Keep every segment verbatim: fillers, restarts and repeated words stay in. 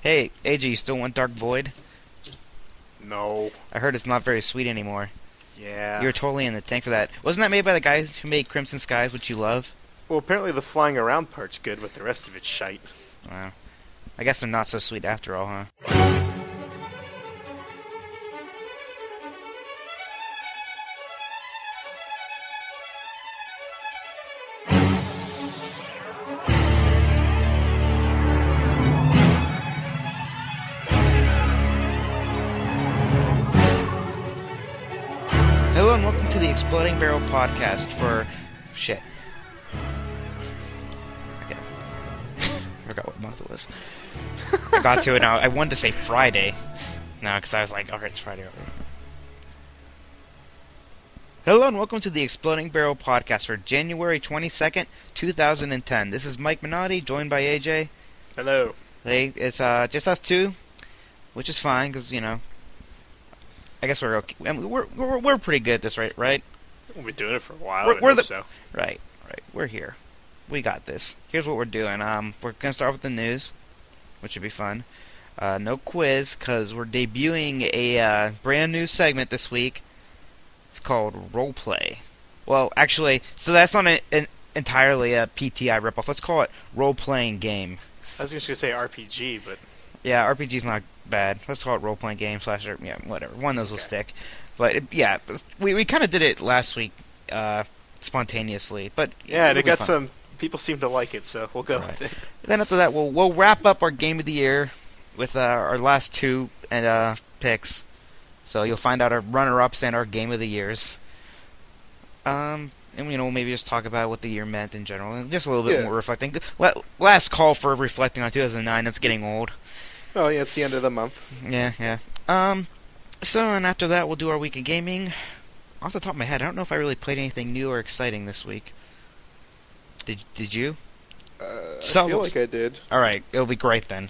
Hey, A J, you still want Dark Void? No. I heard it's not very sweet anymore. Yeah. You were totally in the tank for that. Wasn't that made by the guys who made Crimson Skies, which you love? Well, apparently the flying around part's good, but the rest of it's shite. Wow. I guess they're not so sweet after all, huh? Hello and welcome to the Exploding Barrel podcast for... shit. Okay. I forgot what month it was. I got to it now. I wanted to say Friday. No, because I was like, alright, it's Friday already. Hello and welcome to the Exploding Barrel podcast for January twenty-second, two thousand ten. This is Mike Minotti, joined by A J. Hello. Hey, it's uh, just us two, which is fine, because, you know, I guess we're okay. I mean, we're, we're we're pretty good at this, right? Right? We've been doing it for a while. We're, I we're hope the so. right, right. We're here. We got this. Here's what we're doing. Um, we're gonna start with the news, which should be fun. Uh, no quiz, cause we're debuting a uh, brand new segment this week. It's called Roleplay. Well, actually, so that's not an, an entirely a P T I ripoff. Let's call it Role Playing Game. I was just gonna say R P G, but Yeah, R P G's not bad. Let's call it Role Playing Game slash, yeah, whatever. One of those will Okay. stick. But it, yeah, we we kind of did it last week, uh, spontaneously. But yeah, and it'll it be got fun. some people seem to like it, so we'll go Right. with it. Then after that, we'll we'll wrap up our Game of the Year with uh, our last two and uh, picks. So you'll find out our runner-ups and our Game of the Years. Um, and you know, we'll maybe just talk about what the year meant in general, and just a little bit Yeah. more reflecting. La- Last call for reflecting on two thousand nine. That's getting old. Oh yeah, it's the end of the month. Yeah, yeah. Um, so and after that, we'll do our week of gaming. Off the top of my head, I don't know if I really played anything new or exciting this week. Did Did you? Uh, So- I feel like I did. All right, it'll be great then.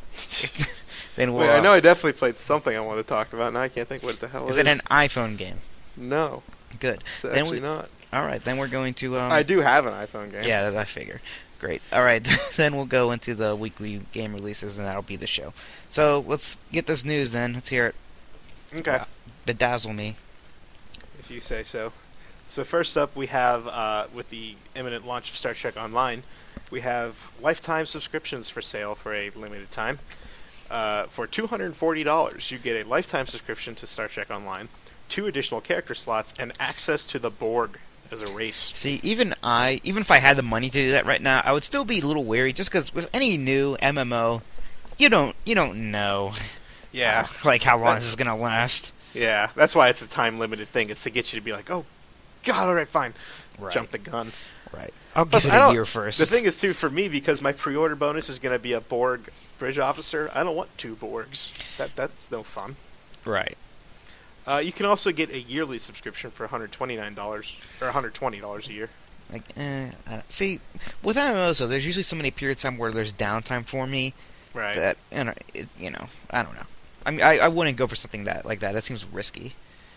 Then we'll. Wait, I uh, know I definitely played something I want to talk about. Now I can't think what the hell Is it it is. an iPhone game? No, Good. it's Then actually we- not. All right, then we're going to. Um, I do have an iPhone game. Yeah, that I figure. Great. All right, then we'll go into the weekly game releases, and that'll be the show. So let's get this news then. Let's hear it. Okay. Uh, bedazzle me. If you say so. So first up, we have, uh, with the imminent launch of Star Trek Online, we have lifetime subscriptions for sale for a limited time. Uh, for two hundred forty dollars, you get a lifetime subscription to Star Trek Online, two additional character slots, and access to the Borg as a race. See, even I, even if I had the money to do that right now, I would still be a little wary, just because with any new M M O, you don't, you don't know, Yeah, like how long That's- this is gonna last. yeah. That's why it's a time-limited thing. It's to get you to be like, oh, God, all right, fine. Right. Jump the gun. Right. I'll Plus, give it I a don't- year first. The thing is, too, for me, because my pre-order bonus is going to be a Borg bridge officer, I don't want two Borgs. That That's no fun. right. Uh, you can also get a yearly subscription for one hundred twenty-nine dollars, or one hundred twenty dollars a year. Like, eh, I don't- see, with M M Os though, there's usually so many periods of time where there's downtime for me Right. that you know, it, you know, I don't know. I mean, I, I wouldn't go for something that like that. That seems risky.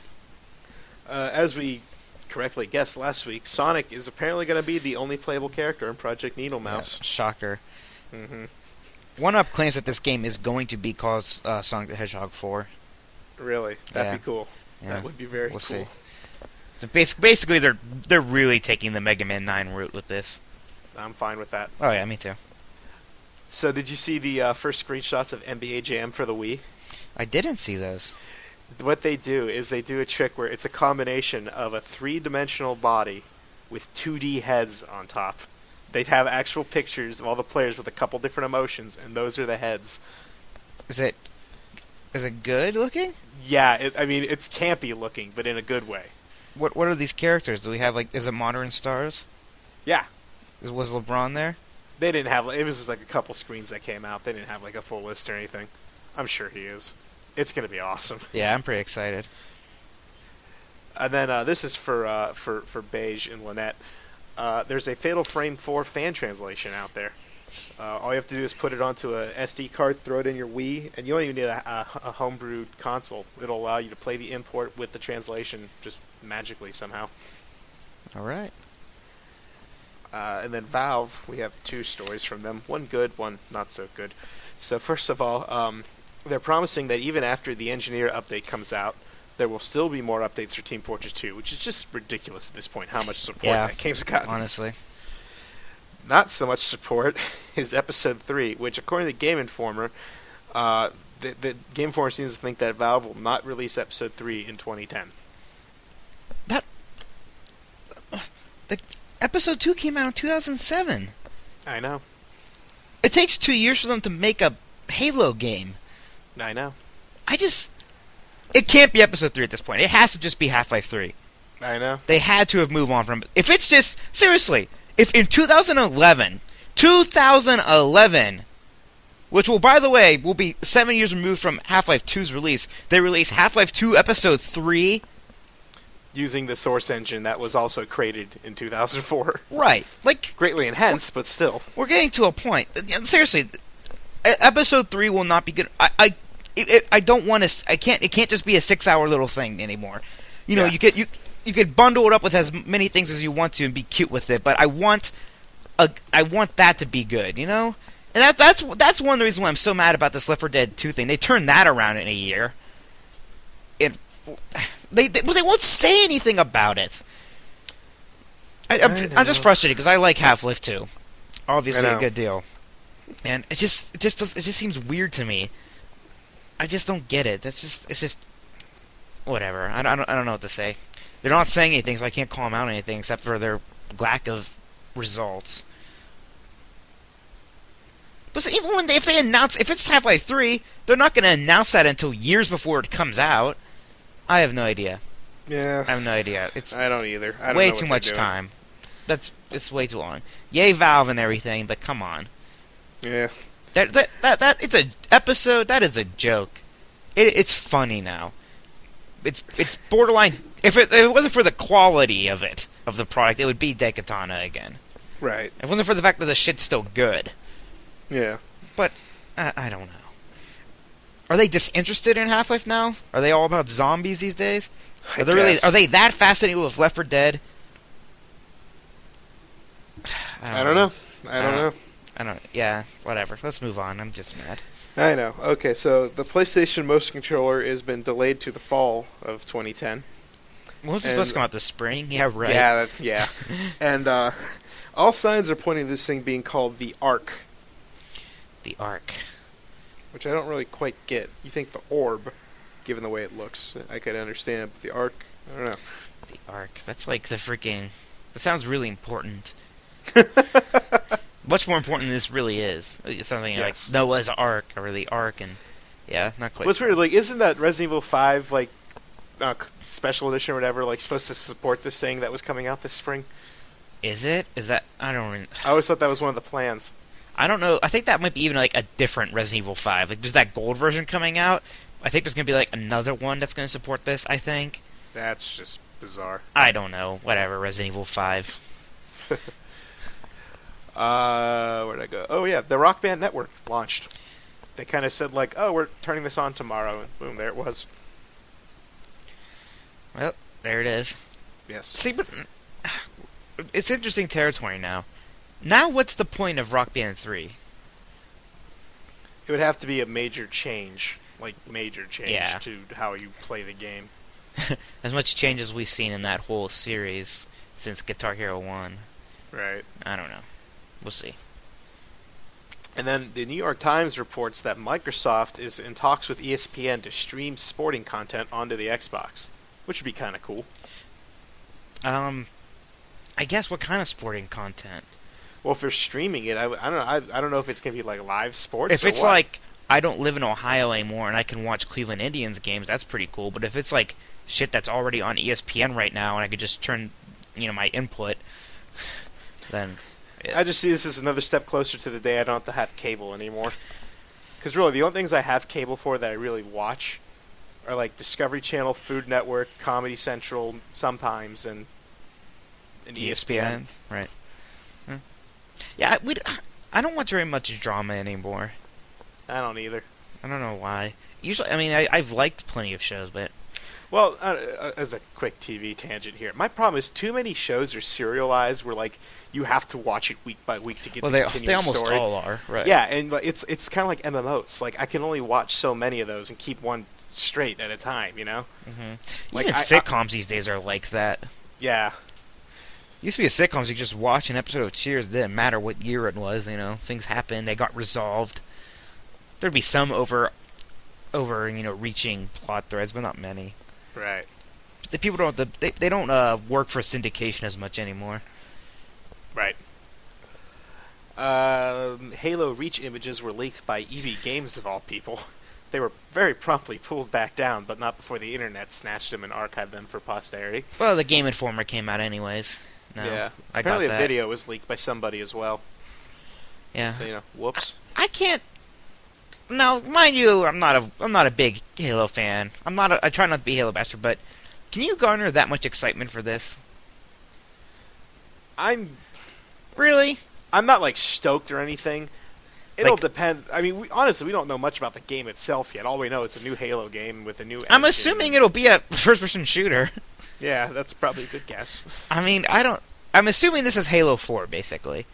Uh, as we correctly guessed last week, Sonic is apparently going to be the only playable character in Project Needle Mouse. Yeah, shocker. hmm One Up claims that this game is going to be called uh, Sonic the Hedgehog four. Really? That'd Yeah. be cool. Yeah. That would be very We'll cool. see. So bas- basically, they're they're really taking the Mega Man nine route with this. I'm fine with that. Oh yeah, me too. So, did you see the uh, first screenshots of N B A Jam for the Wii? I didn't see those. What they do is they do a trick where it's a combination of a three-dimensional body with two D heads on top. They have actual pictures of all the players with a couple different emotions, and those are the heads. Is it is it good looking? Yeah, it, I mean, it's campy looking, but in a good way. What what are these characters? Do we have like is it Modern Stars? Yeah, Is, was LeBron there? they didn't have, it was just like a couple screens that came out. They didn't have like a full list or anything. I'm sure he is. It's going to be awesome. Yeah, I'm pretty excited. And then uh, this is for uh, for for Beige and Lynette. Uh, there's a Fatal Frame four fan translation out there. Uh, all you have to do is put it onto a S D card, throw it in your Wii, and you don't even need a, a, a homebrewed console. It'll allow you to play the import with the translation just magically somehow. All right. Uh, and then Valve, we have two stories from them. One good, one not so good. So first of all, um, they're promising that even after the Engineer update comes out, there will still be more updates for Team Fortress two, which is just ridiculous at this point, how much support Yeah, that game's gotten. honestly. Not so much support is Episode three, which, according to Game Informer, uh, the, the Game Informer seems to think that Valve will not release Episode three in twenty ten. That... The Episode two came out in two thousand seven. I know. It takes two years for them to make a Halo game. I know. I just... It can't be Episode three at this point. It has to just be Half-Life three. I know. They had to have moved on from it. If it's just... Seriously, if in two thousand eleven... two thousand eleven... Which will, by the way, will be seven years removed from Half-Life two's release. They release Half-Life two Episode three... Using the Source engine that was also created in two thousand four. Right. Like... Greatly enhanced, but still. We're getting to a point. Seriously, e- Episode three will not be good. I... I It, it, I don't want to. I can't. It can't just be a six-hour little thing anymore. You know, Yeah. you could you you could bundle it up with as many things as you want to and be cute with it. But I want a. I want that to be good. You know, and that that's that's one of the reasons why I'm so mad about this Left four Dead two thing. They turned that around in a year. It. They they, well, they won't say anything about it. I, I'm, I I'm just know. frustrated because I like Half-Life two. Obviously, I a know. good deal. And it just it just does, it just seems weird to me. I just don't get it. That's just it's just whatever. I don't I don't, I don't know what to say. They're not saying anything, so I can't call them out on anything except for their lack of results. But even when they, if they announce if it's Half-Life three, they're not going to announce that until years before it comes out. I have no idea. Yeah. I have no idea. It's I don't either. I don't way know what too they're much doing. time. That's it's way too long. Yay, Valve and everything, but come on. Yeah. That that that, that it's a episode. That is a joke. It, it's funny now. It's it's borderline. If it, if it wasn't for the quality of it of the product, it would be Daikatana again. Right. If it wasn't for the fact that the shit's still good. Yeah. But I, I don't know. Are they disinterested in Half-Life now? Are they all about zombies these days? I Are they really? guess. Are they that fascinated with Left four Dead? I don't know. I don't Uh, know. I don't. Yeah, whatever. Let's move on. I'm just mad. I know. Okay, so the PlayStation Motion Controller has been delayed to the fall of twenty ten. What was it And- supposed to come out this spring? Yeah, right. Yeah, that, yeah. and uh, all signs are pointing to this thing being called the Arc, The Arc. which I don't really quite get. You think the Orb, given the way it looks, I could understand, but the Arc, I don't know. The Arc. That's like the freaking. That sounds really important. Much more important than this really is. It's something Yes. like Noah's Ark or the Ark, and yeah, not quite. What's weird, like, isn't that Resident Evil five, like, uh, c- special edition or whatever, like, supposed to support this thing that was coming out this spring? Is it? Is that? I don't. Re- I always thought that was one of the plans. I don't know. I think that might be even like a different Resident Evil five. Like, there's that gold version coming out. I think there's gonna be like another one that's gonna support this. I think. That's just bizarre. I don't know. Whatever. Resident Evil five. Uh, where'd I go? Oh yeah, the Rock Band Network launched. They kind of said like, "Oh, we're turning this on tomorrow," and boom, there it was. Well, there it is. Yes. See, but it's interesting territory now. Now, what's the point of Rock Band three? It would have to be a major change, like major change Yeah. to how you play the game. As much change as we've seen in that whole series since Guitar Hero one. Right. I don't know. We'll see. And then the New York Times reports that Microsoft is in talks with E S P N to stream sporting content onto the Xbox, which would be kind of cool. Um, I guess what kind of sporting content? Well, if they're streaming it, I, w- I don't know. I, I don't know if it's gonna be like live sports. If or it's what. like I don't live in Ohio anymore and I can watch Cleveland Indians games, that's pretty cool. But if it's like shit that's already on E S P N right now and I could just turn, you know, my input, then I just see this as another step closer to the day I don't have to have cable anymore. Because really, the only things I have cable for that I really watch are like Discovery Channel, Food Network, Comedy Central, sometimes, and, and E S P N. right? Hmm. Yeah, I, we. I don't watch very much drama anymore. I don't either. I don't know why. Usually, I mean, I, I've liked plenty of shows, but Well, uh, uh, as a quick T V tangent here, my problem is too many shows are serialized where like you have to watch it week by week to get Well, the they continuing they almost story. all are, right? Yeah, and like, it's it's kind of like M M Os. Like I can only watch so many of those and keep one straight at a time. You know? Mm-hmm. Like, Even I- sitcoms these days are like that. Yeah. Used to be a sitcoms, you could just watch an episode of Cheers. It didn't matter what year it was. You know, things happened. They got resolved. There'd be some over, over you know, reaching plot threads, but not many. Right. The people don't. The, they they don't uh, work for syndication as much anymore. Right. Um, Halo Reach images were leaked by E V Games of all people. They were very promptly pulled back down, but not before the internet snatched them and archived them for posterity. Well, the Game Informer came out anyways. No, yeah. I Apparently, got a that. video was leaked by somebody as well. Yeah. So you know, whoops. I can't. Now, mind you, I'm not a I'm not a big Halo fan. I'm not. A, I try not to be a Halo bastard, but can you garner that much excitement for this? I'm Really? I'm not like stoked or anything. It'll Like- depend. I mean, we, honestly, we don't know much about the game itself yet. All we know is a new Halo game with a new. I'm engine. assuming it'll be a first-person shooter. Yeah, that's probably a good guess. I mean, I don't. I'm assuming this is Halo four, basically.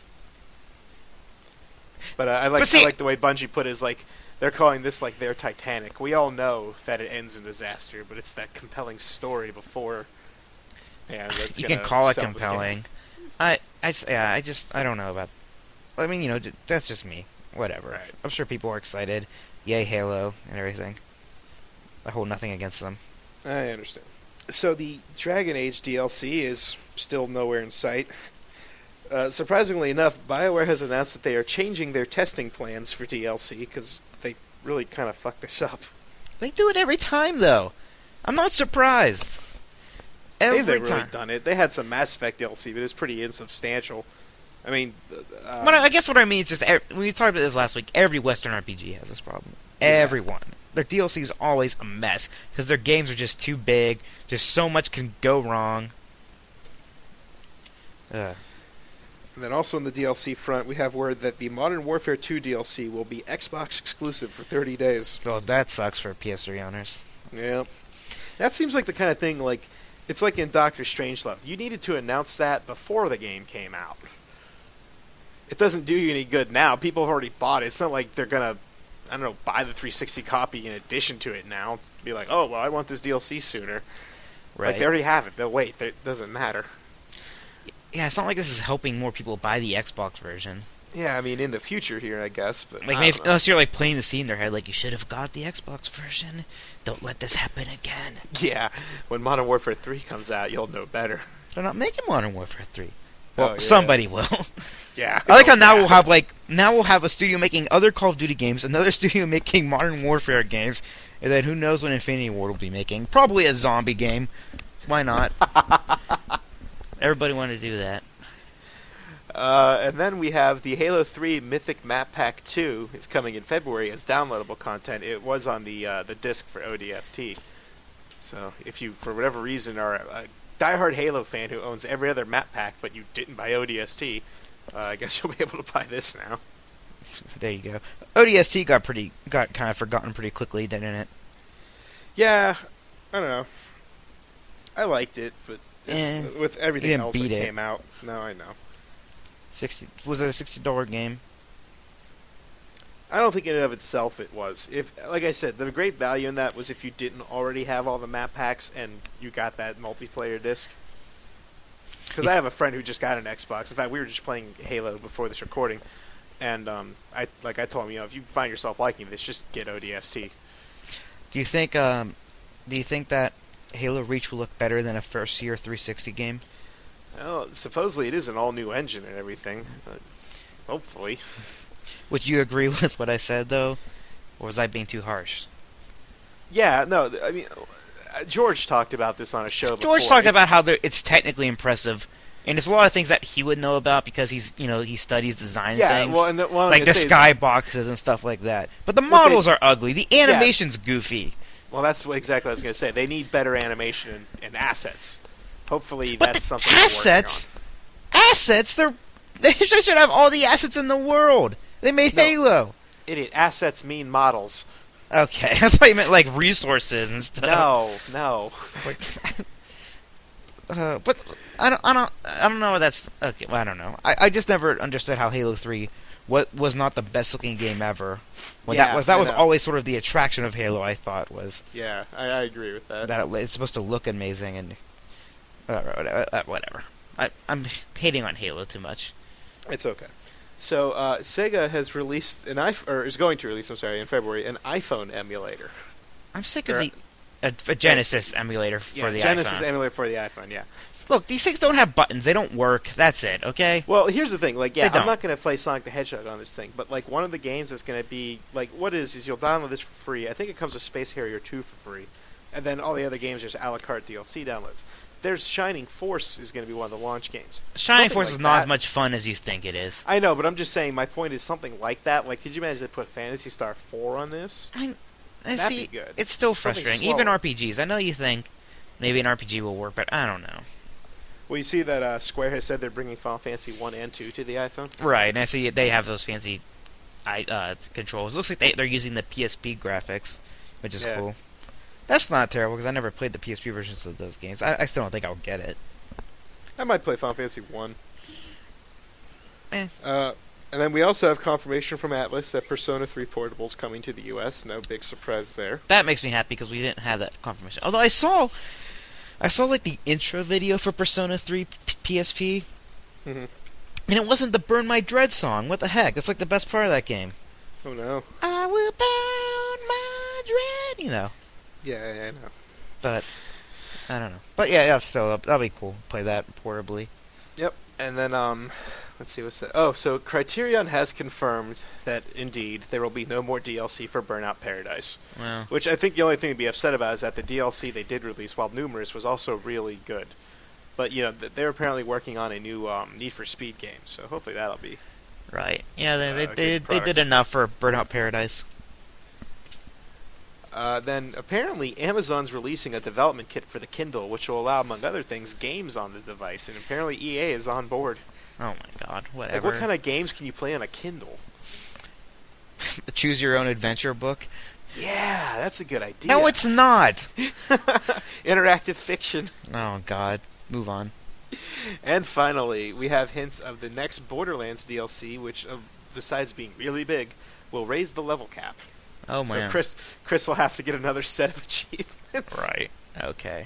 But uh, I like But see- I like the way Bungie put it. Is like they're calling this like their Titanic. We all know that it ends in disaster, but it's that compelling story before. Yeah, that's You gonna can call it sell this game. compelling. I, I, s- yeah, I just, I don't know about. I mean, you know, j- that's just me. Whatever. Right. I'm sure people are excited. Yay, Halo and everything. I hold nothing against them. I understand. So the Dragon Age D L C is still nowhere in sight. Uh, surprisingly enough, BioWare has announced that they are changing their testing plans for D L C because they really kind of fucked this up. They do it every time, though. I'm not surprised. Every They've really time. done it. They had some Mass Effect D L C, but it was pretty insubstantial. I mean, uh, But I I guess what I mean is just ev- when we talked about this last week, every Western R P G has this problem. Yeah. Everyone. Their D L C is always a mess because their games are just too big. Just so much can go wrong. Ugh. And then also on the D L C front, we have word that the Modern Warfare two D L C will be Xbox exclusive for thirty days. Well, that sucks for P S three owners. Yeah. That seems like the kind of thing, like, it's like in Doctor Strangelove. You needed to announce that before the game came out. It doesn't do you any good now. People have already bought it. It's not like they're going to, I don't know, buy the three sixty copy in addition to it now. Be like, oh, well, I want this D L C sooner. Right. Like, they already have it. They'll wait. It doesn't matter. Yeah, it's not like this is helping more people buy the Xbox version. Yeah, I mean, in the future here, I guess. But Like I maybe, don't know. unless you're like playing the scene in their head, like you should have got the Xbox version. Don't let this happen again. Yeah, when Modern Warfare three comes out, you'll know better. They're not making Modern Warfare three. Well, Oh, yeah. somebody will. Yeah. I like how now Yeah. we'll have like now we'll have a studio making other Call of Duty games, another studio making Modern Warfare games, and then who knows what Infinity Ward will be making? Probably a zombie game. Why not? Everybody wanted to do that. Uh, and then we have the Halo three Mythic Map Pack two. It's coming in February as downloadable content. It was on the uh, the disc for O D S T. So if you, for whatever reason, are a, a diehard Halo fan who owns every other map pack, but you didn't buy O D S T, uh, I guess you'll be able to buy this now. There you go. O D S T got pretty got kind of forgotten pretty quickly, didn't it? Yeah, I don't know. I liked it, but it's, Eh, with everything didn't else that beat it. came out, no, I know. Sixty was it a sixty dollar game? I don't think in and of itself it was. If, like I said, the great value in that was if you didn't already have all the map packs and you got that multiplayer disc. Because I have a friend who just got an Xbox. In fact, we were just playing Halo before this recording, and um, I like I told him, you know, if you find yourself liking this, just get O D S T. Do you think um, do you think that Halo Reach will look better than a first year three sixty game? Well, supposedly it is an all new engine and everything. Uh, hopefully. Would you agree with what I said though, or was I being too harsh? Yeah, no, th- I mean, uh, George talked about this on a show before. George talked It's- about how there- it's technically impressive, and it's a lot of things that he would know about because he's you know he studies design Yeah, things. well, and the, what I'm like the gonna say is- sky boxes and stuff like that. But the What models they- are ugly. The animation's goofy. Well, that's what exactly what I was going to say. They need better animation and, and assets. Hopefully, But that's the something they're working assets, assets, they're they should should have all the assets in the world. They made No. Halo. on. Idiot. Assets mean models. Okay, I thought you meant like resources and stuff. No, no. It's like, uh, but I don't, I don't, I don't know. If that's okay. Well, I don't know. I, I just never understood how Halo three, what was not the best looking game ever. When Yeah, that was that I was know. always sort of the attraction of Halo. I thought was Yeah, I, I agree with that. that it, it's supposed to look amazing and uh, whatever. uh, whatever. I, I'm hating on Halo too much. It's okay. So uh, Sega has released an iPhone, or is going to release, I'm sorry, in February, an iPhone emulator. I'm sick of Or- the a, a Genesis emulator for yeah, the Genesis iPhone. emulator for the iPhone. Yeah. Look, these things don't have buttons. They don't work. That's it. Okay. Well, here's the thing. Like, yeah, They I'm don't. not going to play Sonic the Hedgehog on this thing, but like one of the games that's going to be like, what is is you'll download this for free. I think it comes with Space Harrier two for free, and then all the other games are just a la carte D L C downloads. There's Shining Force is going to be one of the launch games. Shining Something Force like is not that. as much fun as you think it is. I know, but I'm just saying. My point is something like that. Like, could you imagine they put Phantasy Star four on this? I, I That'd see, be good. it's still Something frustrating. Even slower. R P Gs. I know you think maybe an R P G will work, but I don't know. Well, you see that uh, Square has said they're bringing Final Fantasy one and two to the iPhone. Right, and I see they have those fancy I, uh, controls. Looks like they, they're using the P S P graphics, which is Yeah. cool. That's not terrible, because I never played the P S P versions of those games. I, I still don't think I'll get it. I might play Final Fantasy one. Eh. Uh, and then we also have confirmation from Atlas that Persona three Portable is coming to the U S. No big surprise there. That makes me happy, because we didn't have that confirmation. Although I saw... I saw, like, the intro video for Persona three P- PSP, Mhm. and it wasn't the Burn My Dread song. What the heck? That's, like, the best part of that game. Oh no. I will burn my dread, you know. Yeah, yeah, I know. But I don't know. But yeah, yeah, still that'll be cool. Play that portably. Yep. And then um, let's see what's that. Oh, so Criterion has confirmed that indeed there will be no more D L C for Burnout Paradise. Well, Which I think the only thing to be upset about is that the D L C they did release, while numerous, was also really good. But you know th- they're apparently working on a new um, Need for Speed game, so hopefully that'll be. right. Yeah, they Uh, they good they, they product. did enough for Burnout Paradise. Uh, then apparently Amazon's releasing a development kit for the Kindle, which will allow, among other things, games on the device. And apparently E A is on board. Oh my god, Like, whatever. what kind of games can you play on a Kindle? Choose your own adventure book? Yeah, that's a good idea. No, it's not. Interactive fiction. Oh god, move on. And finally, we have hints of the next Borderlands D L C, which, uh, besides being really big, will raise the level cap. Oh so man. Chris, Chris will have to get another set of achievements. Right. Okay.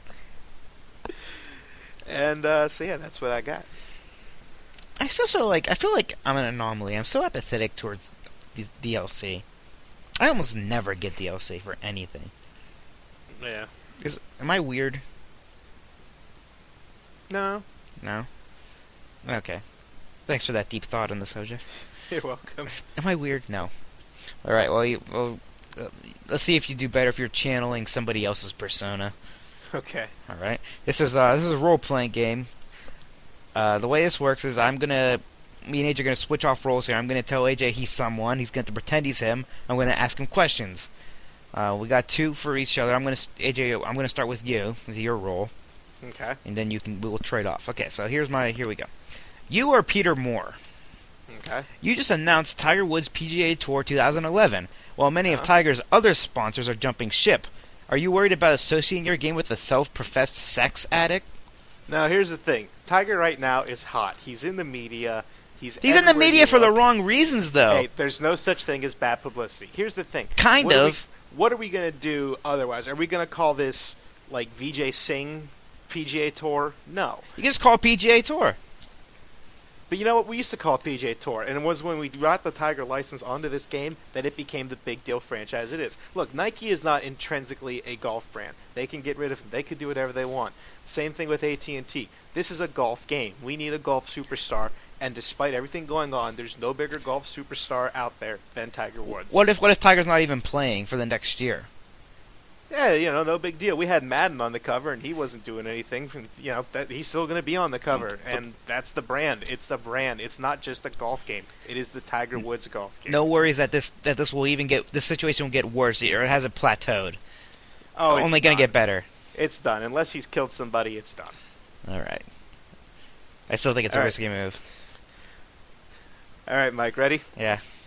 And uh, so yeah, that's what I got. I feel so like I feel like I'm an anomaly. I'm so apathetic towards the D L C. I almost never get D L C for anything. Yeah. Is am I weird? No, No. Okay. Thanks for that deep thought on the subject. you're welcome. Am I weird? No. All right. Well, you, well, uh, let's see if you do better if you're channeling somebody else's persona. Okay. All right. This is uh, this is a role playing game. Uh, the way this works is I'm gonna, me and A J are gonna switch off roles here. I'm gonna tell A J he's someone. He's going to pretend he's him. I'm gonna ask him questions. Uh, we got two for each other. I'm gonna s- A J. I'm gonna start with you with your role, Okay. and then you can we will trade off. Okay. So here's my here we go. You are Peter Moore. Okay. You just announced Tiger Woods P G A Tour twenty eleven, while many of Uh-huh. Tiger's other sponsors are jumping ship. Are you worried about associating your game with a self-professed sex addict? Now here's the thing. Tiger right now is hot. He's in the media. He's He's in the everywhere media you for the look. wrong reasons, though. Hey, there's no such thing as bad publicity. Here's the thing. Kind What are we- of. what are we gonna do otherwise? Are we gonna call this like V J Singh P G A Tour? No. You can just call it P G A Tour. But you know what? We used to call it P G A Tour, and it was when we brought the Tiger license onto this game that it became the big deal franchise it is. Look, Nike is not intrinsically a golf brand. They can get rid of him. They could do whatever they want. Same thing with A T and T. This is a golf game. We need a golf superstar, and despite everything going on, there's no bigger golf superstar out there than Tiger Woods. What if what if Tiger's not even playing for the next year? Yeah, you know, no big deal. We had Madden on the cover, and he wasn't doing anything. From, you know, that he's still going to be on the cover, and that's the brand. It's the brand. It's not just a golf game. It is the Tiger Woods golf game. No worries that this that this will even get this situation will get worse, or it hasn't plateaued. oh, it's Only going done. to get better. It's done. Unless he's killed somebody, it's done. All right. I still think it's a All right. risky move. All right, Mike, ready? Yeah.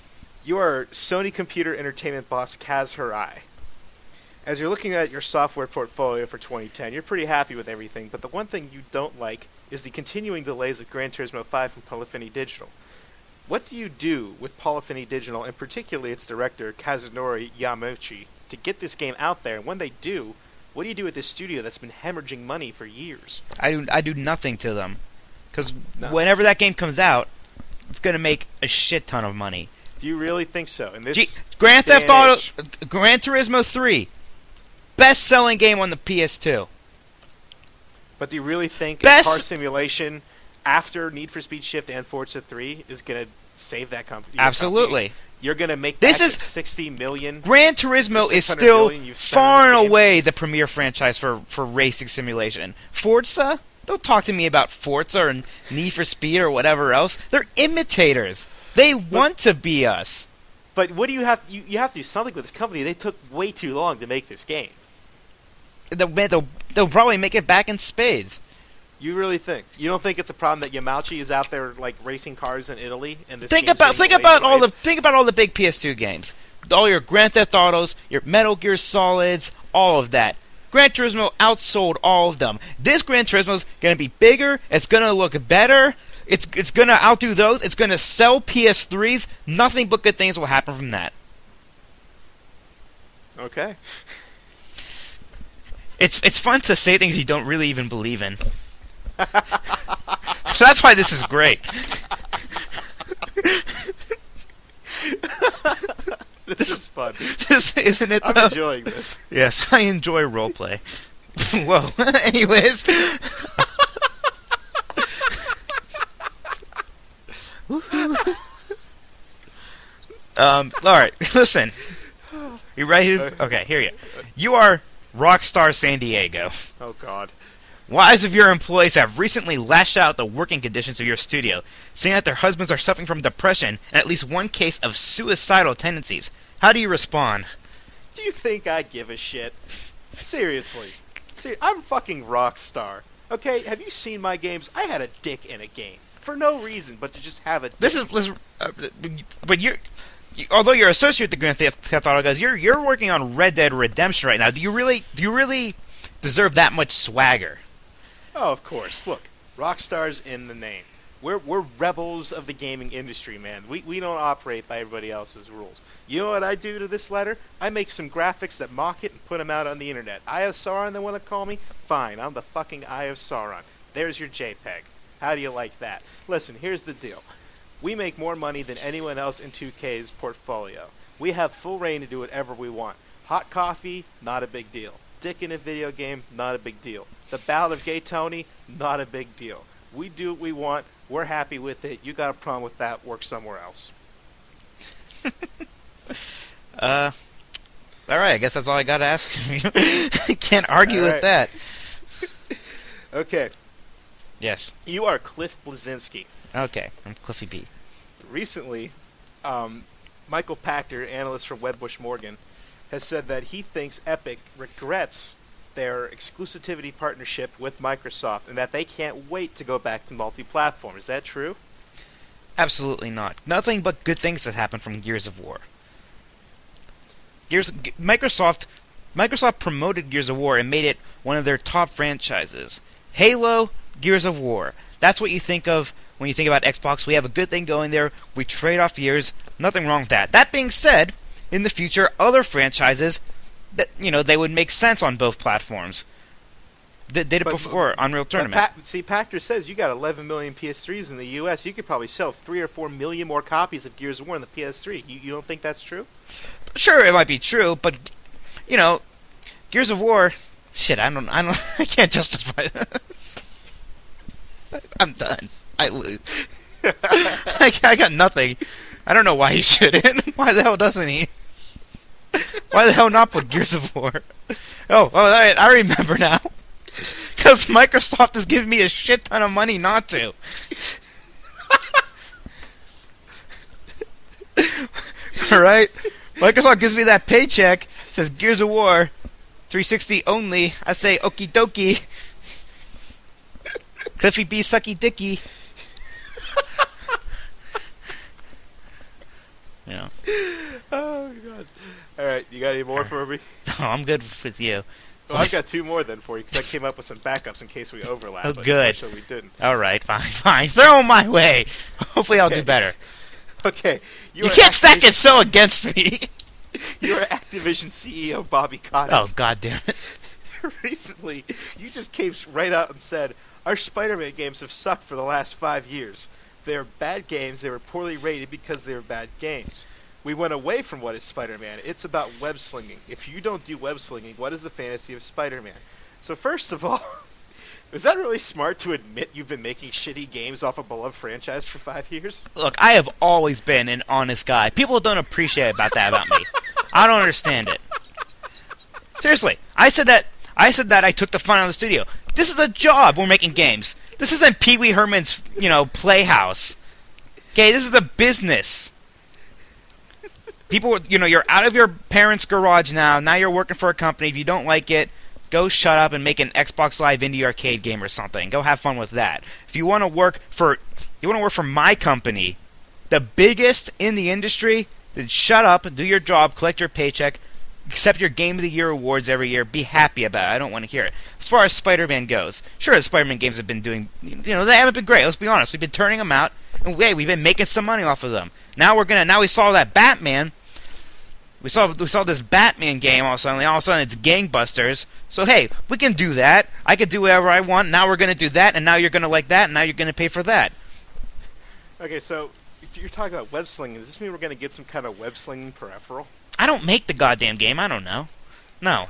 You are Sony Computer Entertainment boss Kaz Hirai. As you're looking at your software portfolio for twenty ten, you're pretty happy with everything, but the one thing you don't like is the continuing delays of Gran Turismo five from Polyphony Digital. What do you do with Polyphony Digital, and particularly its director, Kazunori Yamauchi, to get this game out there? And when they do, what do you do with this studio that's been hemorrhaging money for years? I do, I do nothing to them. Because no. whenever that game comes out, it's going to make a shit ton of money. Do you really think so? In this G- Grand Theft Auto, Gran Turismo three, best-selling game on the P S two. But do you really think Best... car simulation after Need for Speed Shift and Forza three is going to save that company? Absolutely. Company? You're going to make this that is sixty million. Gran Turismo is still far and away the premier franchise for, for racing simulation. Forza? Don't talk to me about Forza or Need for Speed or whatever else. They're imitators. They but, want to be us. But what do you have? You, you have to do something with this company. They took way too long to make this game. They'll, they'll, they'll probably make it back in spades. You really think? You don't think it's a problem that Yamauchi is out there like racing cars in Italy and this? Think about think about all the think about all the big P S two games, all your Grand Theft Autos, your Metal Gear Solids, all of that. Gran Turismo outsold all of them. This Gran Turismo is going to be bigger. It's going to look better. It's it's going to outdo those. It's going to sell P S threes. Nothing but good things will happen from that. Okay. It's it's fun to say things you don't really even believe in. That's why this is great. This is fun. This, isn't it? I'm though? enjoying this. Yes, I enjoy roleplay. Whoa. Anyways. um. All right. Listen. You ready? To, okay. Here you. You are Rockstar San Diego. Oh God. Wives of your employees have recently lashed out at the working conditions of your studio, saying that their husbands are suffering from depression and at least one case of suicidal tendencies. How do you respond? Do you think I give a shit? Seriously. See, I'm fucking Rockstar. Okay, have you seen my games? I had a dick in a game. For no reason, but to just have a dick. This is... This, uh, but you're... You, although you're associated with the Grand Theft Auto guys, you're, you're working on Red Dead Redemption right now. Do you really... Do you really deserve that much swagger? Oh, of course. Look, Rockstar's in the name. We're we're rebels of the gaming industry, man. We we don't operate by everybody else's rules. You know what I do to this letter? I make some graphics that mock it and put them out on the internet. Eye of Sauron, they want to call me? Fine, I'm the fucking Eye of Sauron. There's your JPEG. How do you like that? Listen, here's the deal. We make more money than anyone else in two K's portfolio. We have full reign to do whatever we want. Hot coffee, not a big deal. Dick in a video game, not a big deal. The Ballad of Gay Tony, not a big deal. We do what we want. We're happy with it. You got a problem with that, work somewhere else. uh, all right, I guess that's all I got to ask you. Can't argue right. with that. Okay. Yes. You are Cliff Bleszinski. Okay, I'm Cliffy B. Recently, um, Michael Pachter, analyst from Wedbush Morgan, has said that he thinks Epic regrets their exclusivity partnership with Microsoft and that they can't wait to go back to multi-platform. Is that true? Absolutely not. Nothing but good things has happened from Gears of War. Gears Microsoft Microsoft promoted Gears of War and made it one of their top franchises. Halo, Gears of War. That's what you think of when you think about Xbox. We have a good thing going there. We trade off years. Nothing wrong with that. That being said, in the future, other franchises that, you know, they would make sense on both platforms. D- did it but, before, Unreal Tournament. Pa- see, Pachter says you got eleven million P S threes in the U S You could probably sell three or four million more copies of Gears of War in the P S three. You, you don't think that's true? Sure, it might be true, but, you know, Gears of War... Shit, I don't... I don't... I can't justify this. I'm done. I lose. I, I got nothing. I don't know why he shouldn't. Why the hell doesn't he? Why the hell not put Gears of War? Oh, oh, I, I remember now. Because Microsoft is giving me a shit ton of money not to. Alright? Microsoft gives me that paycheck, says Gears of War, three sixty only. I say, okie dokie. Cliffy B. Sucky Dicky. You know. Oh god! All right, you got any more for me? No, I'm good with you. Well, I've got two more then for you because I came up with some backups in case we overlap. Oh, but good. unfortunately we didn't. All right, fine, fine. Throw them my way. Hopefully, I'll Okay. do better. Okay, You are can't stack Activision- it so against me. You are Activision C E O Bobby Kotick. Oh, god damn it. Recently, you just came right out and said, our Spider-Man games have sucked for the last five years. They are bad games. They were poorly rated because they were bad games. We went away from what is Spider-Man. It's about web slinging. If you don't do web slinging, what is the fantasy of Spider-Man? So first of all, is that really smart to admit you've been making shitty games off a beloved franchise for five years? Look, I have always been an honest guy. People don't appreciate about that about me. I don't understand it. Seriously, I said that. I said that I took the fun out of the studio. This is a job. We're making games. This isn't Pee Wee Herman's, you know, playhouse. Okay, this is a business. People, you know, you're out of your parents' garage now. Now you're working for a company. If you don't like it, go shut up and make an Xbox Live indie arcade game or something. Go have fun with that. If you want to work for, you want to work for my company, the biggest in the industry, then shut up, do your job, collect your paycheck, accept your Game of the Year awards every year. Be happy about it. I don't want to hear it. As far as Spider-Man goes, sure, the Spider-Man games have been doing, you know, they haven't been great. Let's be honest. We've been turning them out, and hey, we've been making some money off of them. Now we're gonna. Now we saw that Batman. We saw we saw this Batman game all of a sudden. All of a sudden, it's gangbusters. So hey, we can do that. I can do whatever I want. Now we're gonna do that, and now you're gonna like that, and now you're gonna pay for that. Okay, so if you're talking about web slinging, does this mean we're going to get some kind of web slinging peripheral? I don't make the goddamn game. I don't know. No.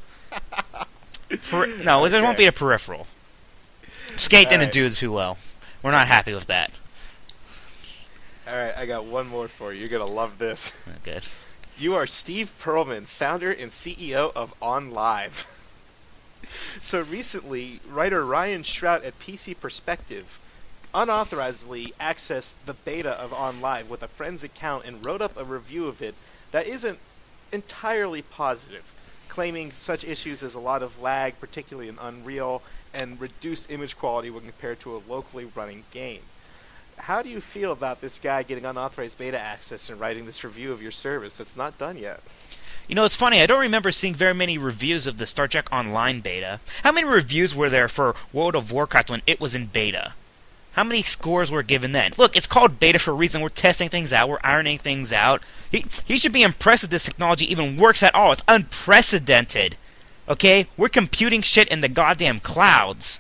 Per- no, there won't Okay. be a peripheral. Skate didn't Alright. do too well. We're not happy with that. All right, I got one more for you. You're going to love this. Oh, good. You are Steve Perlman, founder and C E O of OnLive. So recently, writer Ryan Shrout at P C Perspective unauthorizedly accessed the beta of OnLive with a friend's account and wrote up a review of it that isn't entirely positive, claiming such issues as a lot of lag, particularly in Unreal, and reduced image quality when compared to a locally running game. How do you feel about this guy getting unauthorized beta access and writing this review of your service that's not done yet? You know, it's funny. I don't remember seeing very many reviews of the Star Trek Online beta. How many reviews were there for World of Warcraft when it was in beta? How many scores were given then? Look, it's called beta for a reason. We're testing things out. We're ironing things out. He, he should be impressed that this technology even works at all. It's unprecedented. Okay? We're computing shit in the goddamn clouds.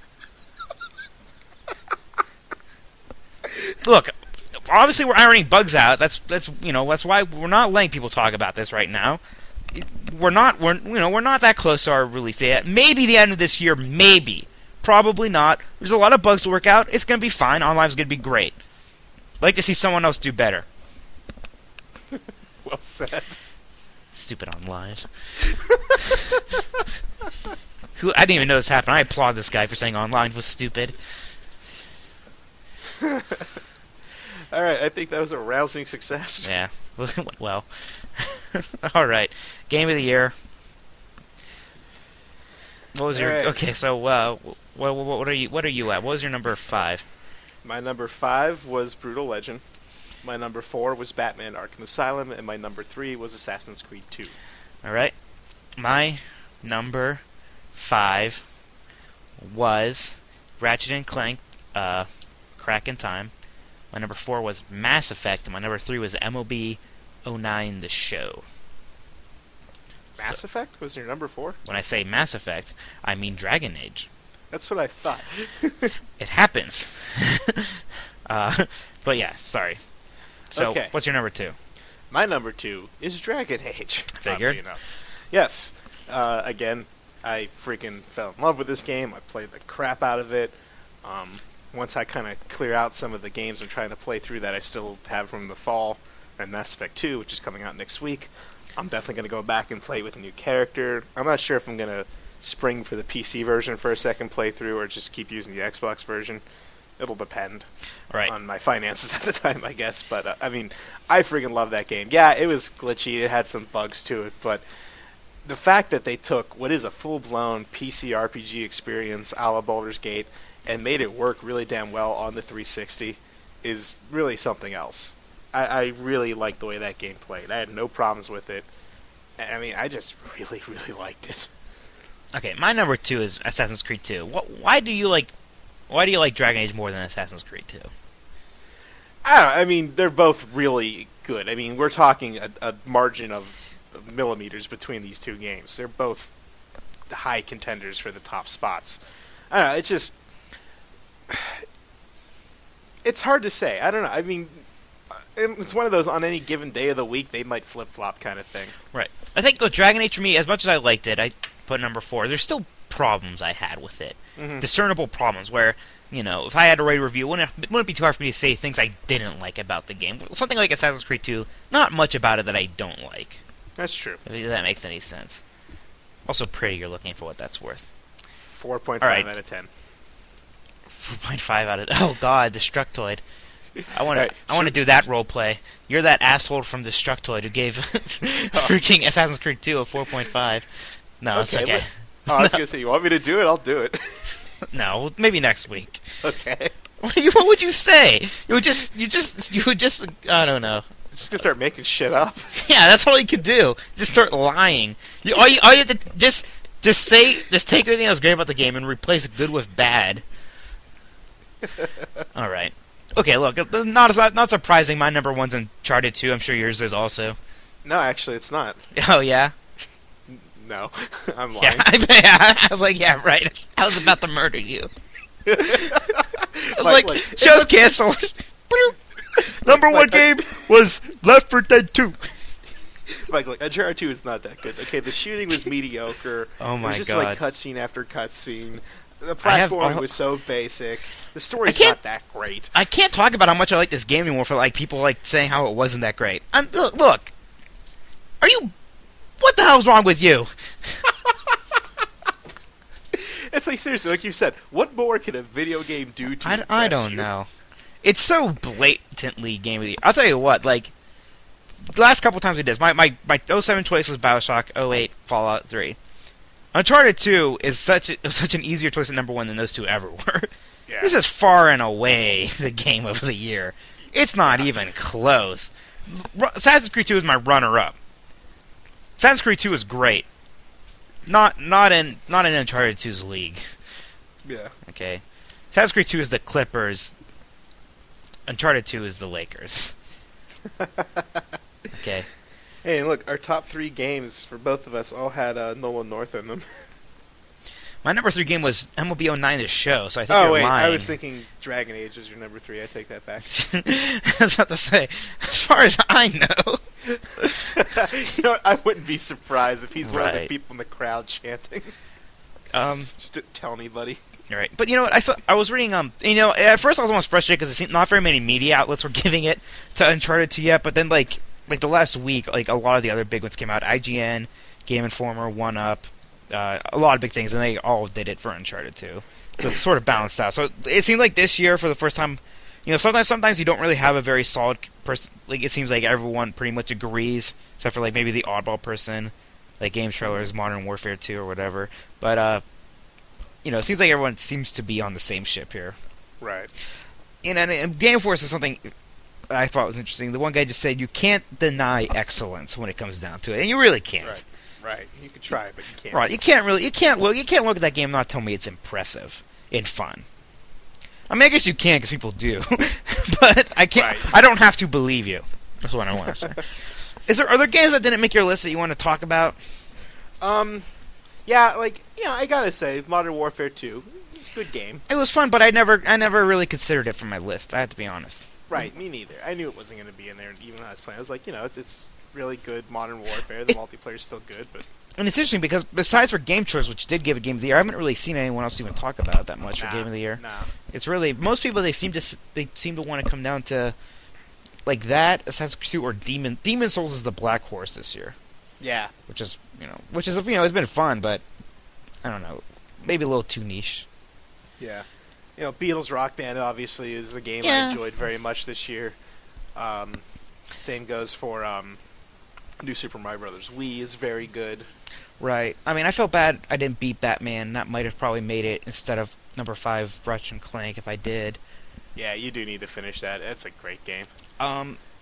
Look, obviously we're ironing bugs out. That's that's you know that's why we're not letting people talk about this right now. We're not we're you know we're not that close to our release date. Maybe the end of this year. Maybe. Probably not. There's a lot of bugs to work out. It's going to be fine. OnLive's going to be great. I'd like to see someone else do better. Well said. Stupid OnLive. Who I didn't even know this happened. I applaud this guy for saying OnLive was stupid. All right, I think that was a rousing success. Yeah. Well. All right. Game of the year. What was All your right. okay? So, uh, what, what what are you what are you at? What was your number five? My number five was Brutal Legend. My number four was Batman Arkham Asylum, and my number three was Assassin's Creed two. All right. My number five was Ratchet and Clank, uh, Crack in Time. My number four was Mass Effect, and my number three was M O B oh nine The Show. Mass Effect was your number four? When I say Mass Effect, I mean Dragon Age. That's what I thought. It happens. uh, but yeah, sorry. So, Okay. what's your number two? My number two is Dragon Age. Figured. oddly enough. Yes. Uh, again, I freaking fell in love with this game. I played the crap out of it. Um, once I kind of clear out some of the games I'm trying to play through that I still have from the fall, and Mass Effect two, which is coming out next week, I'm definitely going to go back and play with a new character. I'm not sure if I'm going to spring for the P C version for a second playthrough or just keep using the Xbox version. It'll depend All right. on my finances at the time, I guess. But, uh, I mean, I freaking love that game. Yeah, it was glitchy. It had some bugs to it. But the fact that they took what is a full-blown P C R P G experience a la Baldur's Gate and made it work really damn well on the three sixty is really something else. I, I really liked the way that game played. I had no problems with it. I mean, I just really, really liked it. Okay, my number two is Assassin's Creed two. What, why do you like? Why do you like Dragon Age more than Assassin's Creed two? I don't know, I mean, they're both really good. I mean, we're talking a, a margin of millimeters between these two games. They're both high contenders for the top spots. I don't know, it's just... It's hard to say. I don't know. I mean, it's one of those on any given day of the week, they might flip-flop kind of thing. Right. I think with Dragon Age, for me, as much as I liked it, I put number four. There's still problems I had with it. Mm-hmm. Discernible problems where, you know, if I had to write a review, it wouldn't, it wouldn't be too hard for me to say things I didn't like about the game. Something like Assassin's Creed two, not much about it that I don't like. That's true. If that makes any sense. Also pretty, you're looking for what that's worth. four point five right. out of ten. four point five out of... Oh, God, Destructoid. I want right. to I want to do that role play. You're that asshole from Destructoid who gave freaking Assassin's Creed two a four point five. No, okay, it's okay. But, oh, I was going to say, you want me to do it? I'll do it. No, maybe next week. Okay. What, you, what would you say? You would just, you just, you would just, I don't know. Just gonna start making shit up. Yeah, that's all you could do. Just start lying. You, all, you, all you have to just, just say, just take everything that was great about the game and replace good with bad. All right. Okay, look, not not surprising. My number one's Uncharted two. I'm sure yours is also. No, actually, it's not. Oh yeah. No, I'm lying. Yeah, yeah, I was like, yeah, right. I was about to murder you. I was like, like show's canceled. Number one game was Left four Dead two. Like, like Uncharted two is not that good. Okay, the shooting was mediocre. Oh my god! It was just god! like cutscene after cutscene. The platforming all... was so basic. The story's not that great. I can't talk about how much I like this game anymore for like people like saying how it wasn't that great. And look, look, are you? What the hell's wrong with you? It's like, seriously, like you said, what more can a video game do to I, I don't you? know. It's so blatantly game of the year. I'll tell you what, like, the last couple times we did this, my, my, my oh seven choice was BioShock, oh eight, Fallout three. Uncharted two is such a, such an easier choice at number one than those two ever were. Yeah. This is far and away the game of the year. It's not yeah. even close. Assassin's Creed two is my runner-up. Assassin's Creed two is great. Not not in not in Uncharted two's league. Yeah. Okay. Assassin's Creed two is the Clippers. Uncharted two is the Lakers. Okay. Hey, and look, our top three games for both of us all had uh, Nolan North in them. My number three game was M L B oh nine The Show, so I think oh, you're wait, lying. I was thinking Dragon Age was your number three. I take that back. That's not to say. As far as I know. You know what? I wouldn't be surprised if he's right. one of the people in the crowd chanting. Um, Just to tell anybody. You're right. But you know what? I saw, I was reading, um, you know, at first I was almost frustrated because it seemed not very many media outlets were giving it to Uncharted two yet, but then, like, like the last week, like, a lot of the other big ones came out. I G N, Game Informer, one up, uh, a lot of big things, and they all did it for Uncharted two. So it's sort of balanced out. So it seems like this year, for the first time, you know, sometimes sometimes you don't really have a very solid person. Like, it seems like everyone pretty much agrees, except for, like, maybe the oddball person, like Game Trailers, Modern Warfare two, or whatever. But, uh, you know, it seems like everyone seems to be on the same ship here. Right. And, and, and Game Force is something I thought was interesting. The one guy just said, you can't deny excellence when it comes down to it. And you really can't. Right. Right. You can try, but you can't. Right. You can't really, you can't look, you can't look at that game and not tell me it's impressive and fun. I mean, I guess you can because people do, but I can't. Right. I don't have to believe you. That's what I want to say. Is there other games that didn't make your list that you want to talk about? Um, yeah, like yeah, I gotta say, Modern Warfare two, good game. It was fun, but I never, I never really considered it for my list. I have to be honest. Right, me neither. I knew it wasn't going to be in there, even when I was playing. I was like, you know, it's it's really good Modern Warfare. The it, multiplayer's still good, but. And it's interesting because besides for Game Choice, which did give it Game of the Year, I haven't really seen anyone else even talk about it that much nah, for Game of the Year. Nah. It's really most people they seem to they seem to want to come down to like that Assassin's Creed two or Demon Demon Souls is the black horse this year. Yeah, which is you know which is you know it's been fun, but I don't know, maybe a little too niche. Yeah, you know, Beatles Rock Band obviously is the game yeah. I enjoyed very much this year. Um, same goes for um, New Super Mario Brothers Wii is very good. Right. I mean, I felt bad I didn't beat Batman. That might have probably made it instead of number five, Ratchet and Clank, if I did. Yeah, you do need to finish that. It's a great game. Um,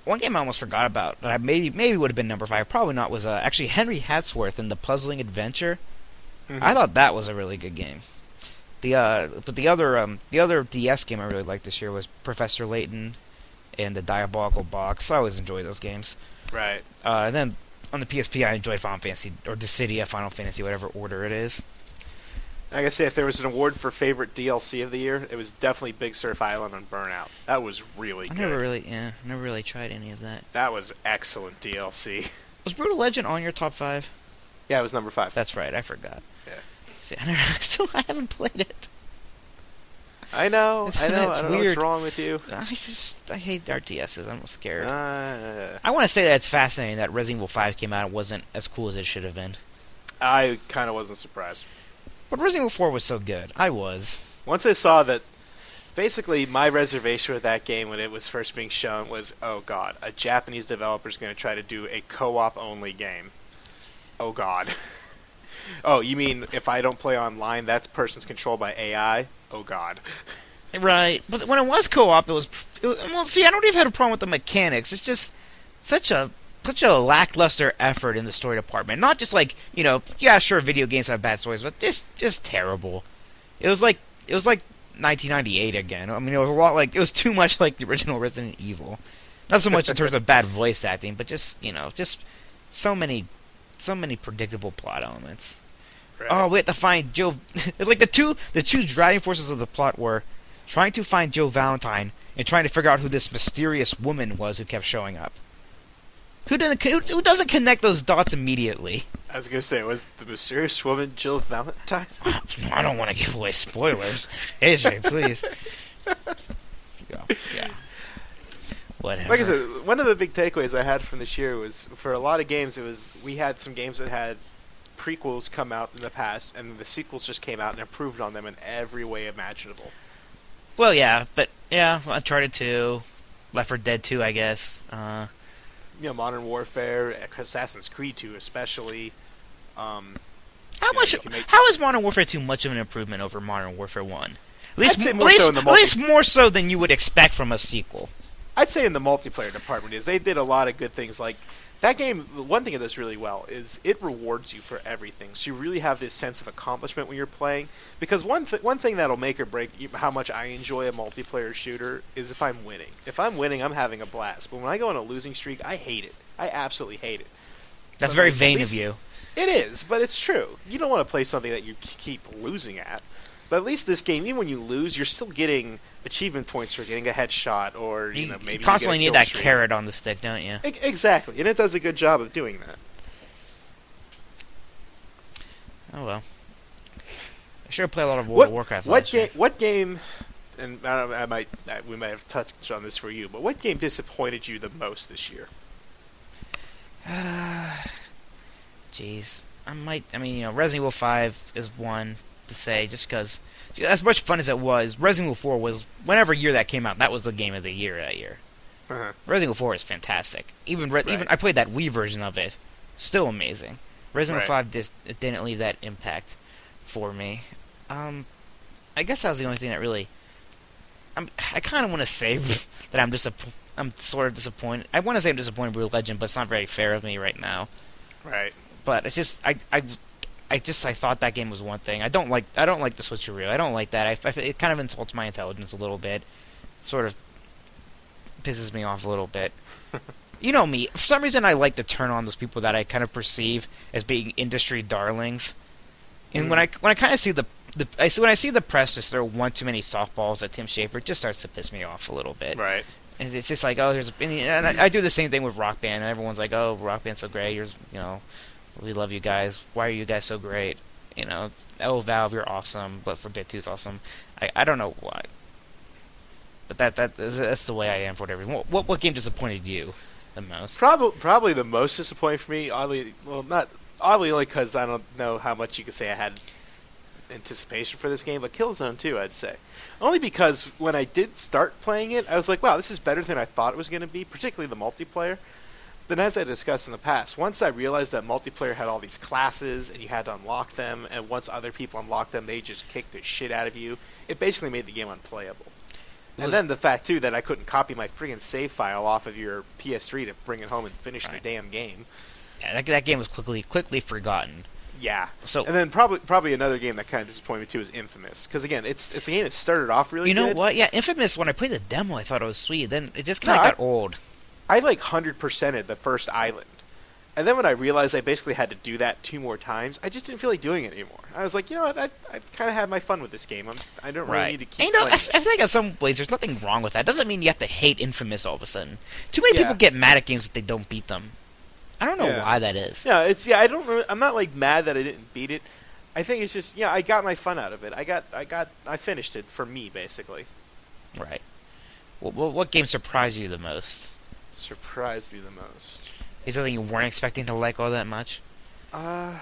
one game I almost forgot about that I maybe maybe would have been number five, probably not, was uh, actually Henry Hatsworth and the Puzzling Adventure. Mm-hmm. I thought that was a really good game. The uh, but the other um, the other D S game I really liked this year was Professor Layton and the Diabolical Box. I always enjoy those games. Right. Uh, and then on the P S P, I enjoyed Final Fantasy or Dissidia, Final Fantasy, whatever order it is. I gotta say, if there was an award for favorite D L C of the year, it was definitely Big Surf Island and Burnout. That was really I good. never really, yeah, never really tried any of that. That was excellent D L C. Was Brutal Legend on your top five? Yeah, it was number five. That's right, I forgot. Yeah. See, I never, still, I haven't played it. I know, It's, I know. it's I don't weird. know what's wrong with you. I just, I hate R T Ss. I'm scared. Uh, I want to say that it's fascinating that Resident Evil five came out and wasn't as cool as it should have been. I kind of wasn't surprised. But Resident Evil four was so good. I was. Once I saw that, basically my reservation with that game when it was first being shown was, oh god, a Japanese developer is going to try to do a co-op only game. Oh god. Oh, you mean if I don't play online, that person's controlled by A I? Oh god. Right. But when it was co-op, it was, it was... Well, see, I don't even have a problem with the mechanics. It's just such a... such a lackluster effort in the story department. Not just like, you know, yeah, sure, video games have bad stories, but just just terrible. It was like it was like nineteen ninety-eight again. I mean, it was a lot like it was too much like the original Resident Evil. Not so much in terms of bad voice acting, but just, you know, just so many so many predictable plot elements. Right. Oh, we had to find Joe. It's like the two the two driving forces of the plot were trying to find Joe Valentine and trying to figure out who this mysterious woman was who kept showing up. Who doesn't who, who doesn't connect those dots immediately? I was gonna say, was the mysterious woman Jill Valentine? I don't want to give away spoilers. A J, please. Yeah. yeah. Whatever. Like I said, one of the big takeaways I had from this year was, for a lot of games, it was we had some games that had prequels come out in the past, and the sequels just came out and improved on them in every way imaginable. Well, yeah, but yeah, Uncharted two, Left four Dead two, I guess. Uh, you know, Modern Warfare, Assassin's Creed two, especially. Um, how much? Know, make... How is Modern Warfare two much of an improvement over Modern Warfare one? At least, I'd say m- more at least, so in the at multi- least more so than you would expect from a sequel. I'd say in the multiplayer department is they did a lot of good things. Like that game, one thing it does really well is it rewards you for everything. So you really have this sense of accomplishment when you're playing. Because one th- one thing that'll make or break how much I enjoy a multiplayer shooter is if I'm winning. If I'm winning, I'm having a blast. But when I go on a losing streak, I hate it. I absolutely hate it. That's but very like, vain least, of you. It is, but it's true. You don't want to play something that you keep losing at. But at least this game, even when you lose, you're still getting achievement points for getting a headshot, or you, you know maybe you constantly you need that streak. carrot on the stick, don't you? I- exactly, and it does a good job of doing that. Oh well. I sure play a lot of World What, of Warcraft. what last game? year. What game? And I, don't, I might, I, we might have touched on this for you, but what game disappointed you the most this year? Jeez, I might. I mean, you know, Resident Evil five is one to say, just because, as much fun as it was, Resident Evil four was, whenever year that came out, that was the game of the year that year. Uh-huh. Resident Evil four is fantastic. Even Re- Right. even I played that Wii version of it, still amazing. Resident Evil Right. five just it didn't leave that impact for me. Um, I guess that was the only thing that really. I'm, I kind of want to say that I'm disapp- I'm sort of disappointed. I want to say I'm disappointed with Real Legend, but it's not very fair of me right now. Right. But it's just I, I, I just I thought that game was one thing. I don't like I don't like the switcheroo. I don't like that. I, I, it kind of insults my intelligence a little bit. Sort of pisses me off a little bit. You know me. For some reason, I like to turn on those people that I kind of perceive as being industry darlings. And mm. when I when I kind of see the the I see when I see the press just throw one too many softballs at Tim Schafer, it just starts to piss me off a little bit. Right. And it's just like, oh, here's, and I, I do the same thing with Rock Band, and everyone's like, oh, Rock Band's so great. Here's, you know, we love you guys. Why are you guys so great? You know, oh, Valve, you're awesome, but for Dead two is awesome. I, I don't know why, but that that that's the way I am for whatever. What what, what game disappointed you the most? Probably probably the most disappointing for me. Oddly, well, not oddly only because I don't know how much you could say I had anticipation for this game, but Killzone two, I'd say. Only because when I did start playing it, I was like, wow, this is better than I thought it was going to be, particularly the multiplayer. Then as I discussed in the past, once I realized that multiplayer had all these classes and you had to unlock them, and once other people unlocked them, they just kicked the shit out of you, it basically made the game unplayable. And then the fact, too, that I couldn't copy my friggin' save file off of your P S three to bring it home and finish Right. the damn game. Yeah, that, that game was quickly quickly forgotten. Yeah. So And then probably probably another game that kind of disappointed me, too, is Infamous. Because, again, it's it's a game that started off really you know good. what? Yeah, Infamous. When I played the demo, I thought it was sweet. Then it just No, kind of I- got old. I, like, one hundred percented the first island. And then when I realized I basically had to do that two more times, I just didn't feel like doing it anymore. I was like, you know what? I, I've kind of had my fun with this game. I'm, I don't really Right. need to keep And, you know, playing I, I it. think in some ways there's nothing wrong with that. Doesn't mean you have to hate Infamous all of a sudden. Too many Yeah. people get mad at games if they don't beat them. I don't know Yeah. why that is. Yeah, it's yeah. I don't. Really, I'm not like mad that I didn't beat it. I think it's just yeah. I got my fun out of it. I got. I got. I finished it for me basically. Right. What, what, what game surprised you the most? Surprised me the most. Is there something you weren't expecting to like all that much? Uh,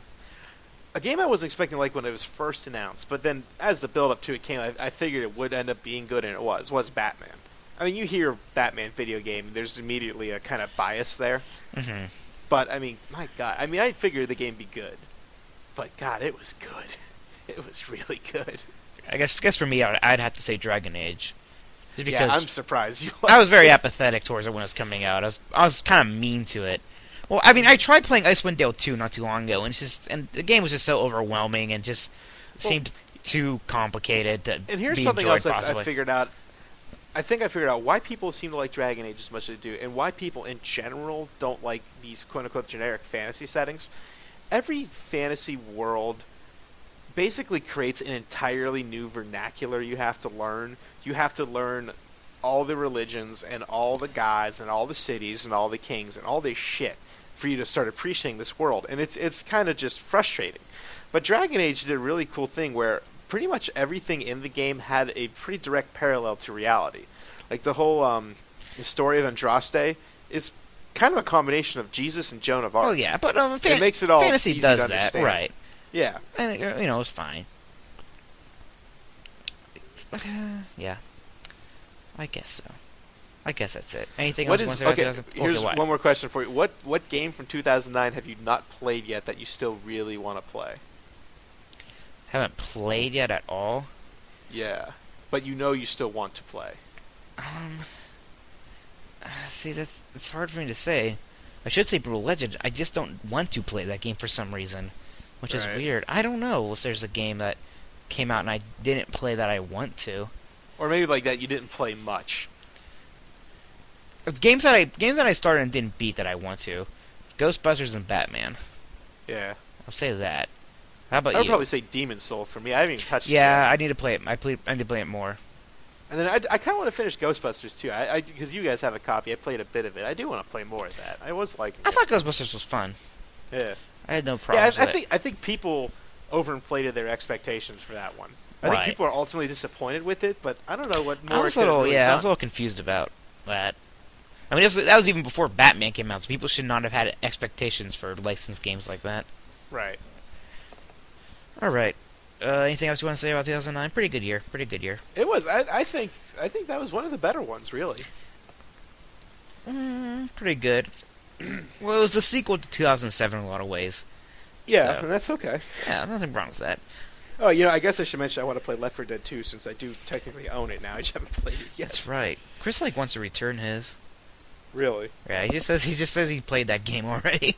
a game I wasn't expecting to like when it was first announced, but then as the build up to it came, I, I figured it would end up being good, and it was. Was Batman. I mean, you hear Batman video game, there's immediately a kind of bias there. Mm-hmm. But I mean, my God, I mean, I figured the game would be good, but God, it was good. It was really good. I guess, guess for me, I'd, I'd have to say Dragon Age. Just Yeah, because I'm surprised you. I was very liked apathetic towards it when it was coming out. I was I was kind of mean to it. Well, I mean, I tried playing Icewind Dale two not too long ago, and it's just and the game was just so overwhelming and just seemed too complicated to And here's be something enjoyed else I, I possibly. figured out. I think I figured out why people seem to like Dragon Age as much as they do, and why people in general don't like these quote-unquote generic fantasy settings. Every fantasy world basically creates an entirely new vernacular you have to learn. You have to learn all the religions and all the gods and all the cities and all the kings and all this shit for you to start appreciating this world. And it's it's kind of just frustrating. But Dragon Age did a really cool thing where pretty much everything in the game had a pretty direct parallel to reality. Like the whole um, the story of Andraste is kind of a combination of Jesus and Joan of Arc. Oh yeah, but um, fan- It makes it all fantasy easy does to that, understand. right? Yeah. And uh, you know, it's fine. But, uh, yeah, I guess so. I guess that's it. Anything What else is you want to say okay? about two thousand? Here's Okay, what? one more question for you. What what game from two thousand nine have you not played yet that you still really want to play? Haven't played yet at all. Yeah, but you know you still want to play. Um, uh, see, that's it's hard for me to say. I should say Brutal Legend. I just don't want to play that game for some reason, which is Right. weird. I don't know if there's a game that came out and I didn't play that I want to. Or maybe like that you didn't play much. It's games that I games that I started and didn't beat that I want to. Ghostbusters and Batman. Yeah. I'll say that. How about I would you? probably say Demon's Soul for me. I haven't even touched it yeah, yet. I need to play it. I play. I need to play it more. And then I, I kind of want to finish Ghostbusters too. I because you guys have a copy. I played a bit of it. I do want to play more of that. I was liking I it. thought Ghostbusters was fun. Yeah. I had no Yeah, I, problems I with think I think people overinflated their expectations for that one. I Right. think people are ultimately disappointed with it, but I don't know what it. more. I was it a could've little, really yeah, I done. was a little confused about that. I mean, this was, that was even before Batman came out, so people should not have had expectations for licensed games like that. Right. All right. Uh, anything else you want to say about two thousand nine? Pretty good year. Pretty good year. It was. I, I think. I think that was one of the better ones, really. Mm, pretty good. Well, it was the sequel to two thousand seven in a lot of ways. Yeah, So- and that's okay. Yeah, nothing wrong with that. Oh, you know, I guess I should mention I want to play Left four Dead two since I do technically own it now. I just haven't played it yet. That's right. Chris like wants to return his. Really? Yeah, he just says he just says he played that game already.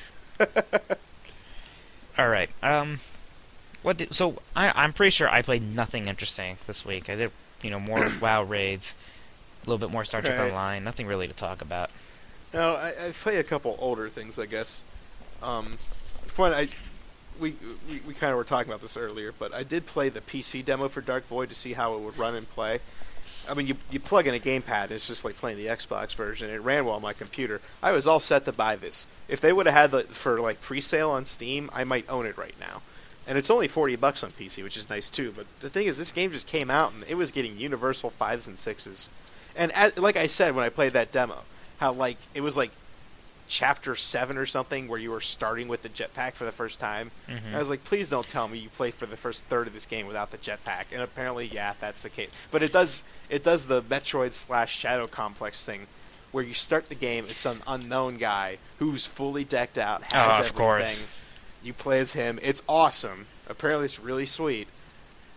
All right. Um, what? Did, so I I'm pretty sure I played nothing interesting this week. I did you know more WoW raids, a little bit more Star Trek Right. Online. Nothing really to talk about. No, I, I play a couple older things, I guess. Um, for one, I we we, we kind of were talking about this earlier, but I did play the P C demo for Dark Void to see how it would run and play. I mean, you you plug in a gamepad, it's just like playing the Xbox version. It ran well on my computer. I was all set to buy this. If they would have had the for like pre-sale on Steam, I might own it right now. And it's only forty bucks on P C, which is nice too. But the thing is, this game just came out and it was getting universal fives and sixes. And at, like I said when I played that demo, how like it was like chapter seven or something where you were starting with the jetpack for the first time. Mhm. I was like, please don't tell me you play for the first third of this game without the jetpack. And apparently, yeah, that's the case. But it does it does the Metroid slash Shadow Complex thing, where you start the game as some unknown guy who's fully decked out, has Oh, of everything. course. You play as him. It's awesome. Apparently, it's really sweet.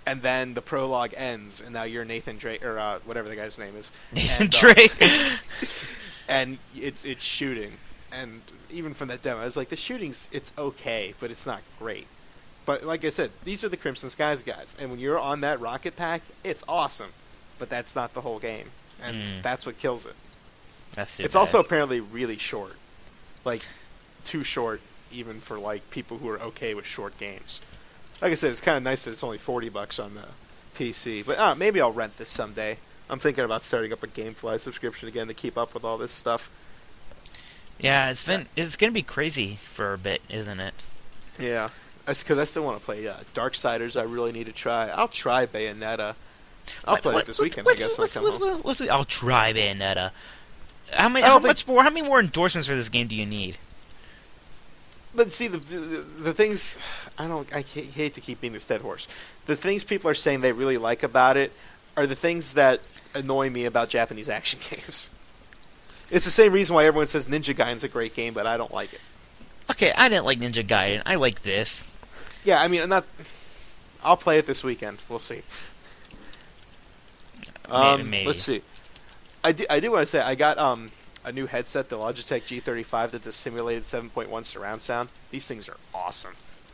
and then the prologue ends, and now you're Nathan Drake, or uh, whatever the guy's name is. Nathan and, uh, Drake. and it's it's shooting, and even from that demo, I was like, the shooting's it's okay, but it's not great. But like I said, these are the Crimson Skies guys, and when you're on that rocket pack, it's awesome. But that's not the whole game, and Mm. that's what kills it. That's too It's bad. also apparently really short, like too short even for like people who are okay with short games. Like I said, it's kind of nice that it's only forty bucks on the P C, but uh, maybe I'll rent this someday. I'm thinking about starting up a GameFly subscription again to keep up with all this stuff. Yeah, it's been it's gonna be crazy for a bit, isn't it? Yeah, that's because I still want to play uh, Darksiders. I really need to try. I'll try Bayonetta. I'll What- play what- it this what- weekend. What's, I guess what's, when I what's, come home. what's, what's, I'll try Bayonetta. How many? I don't How think- much more? How many more endorsements for this game do you need? But see, the, the the things I don't I ca- hate to keep being this dead horse. The things people are saying they really like about it are the things that annoy me about Japanese action games. It's the same reason why everyone says Ninja Gaiden's a great game, but I don't like it. Okay, I didn't like Ninja Gaiden. I like this. Yeah, I mean, I'm not. I'll play it this weekend. We'll see. Um, maybe. Let's see. I do, I do want to say I got um a new headset, the Logitech G thirty-five, that does simulated seven point one surround sound. These things are awesome.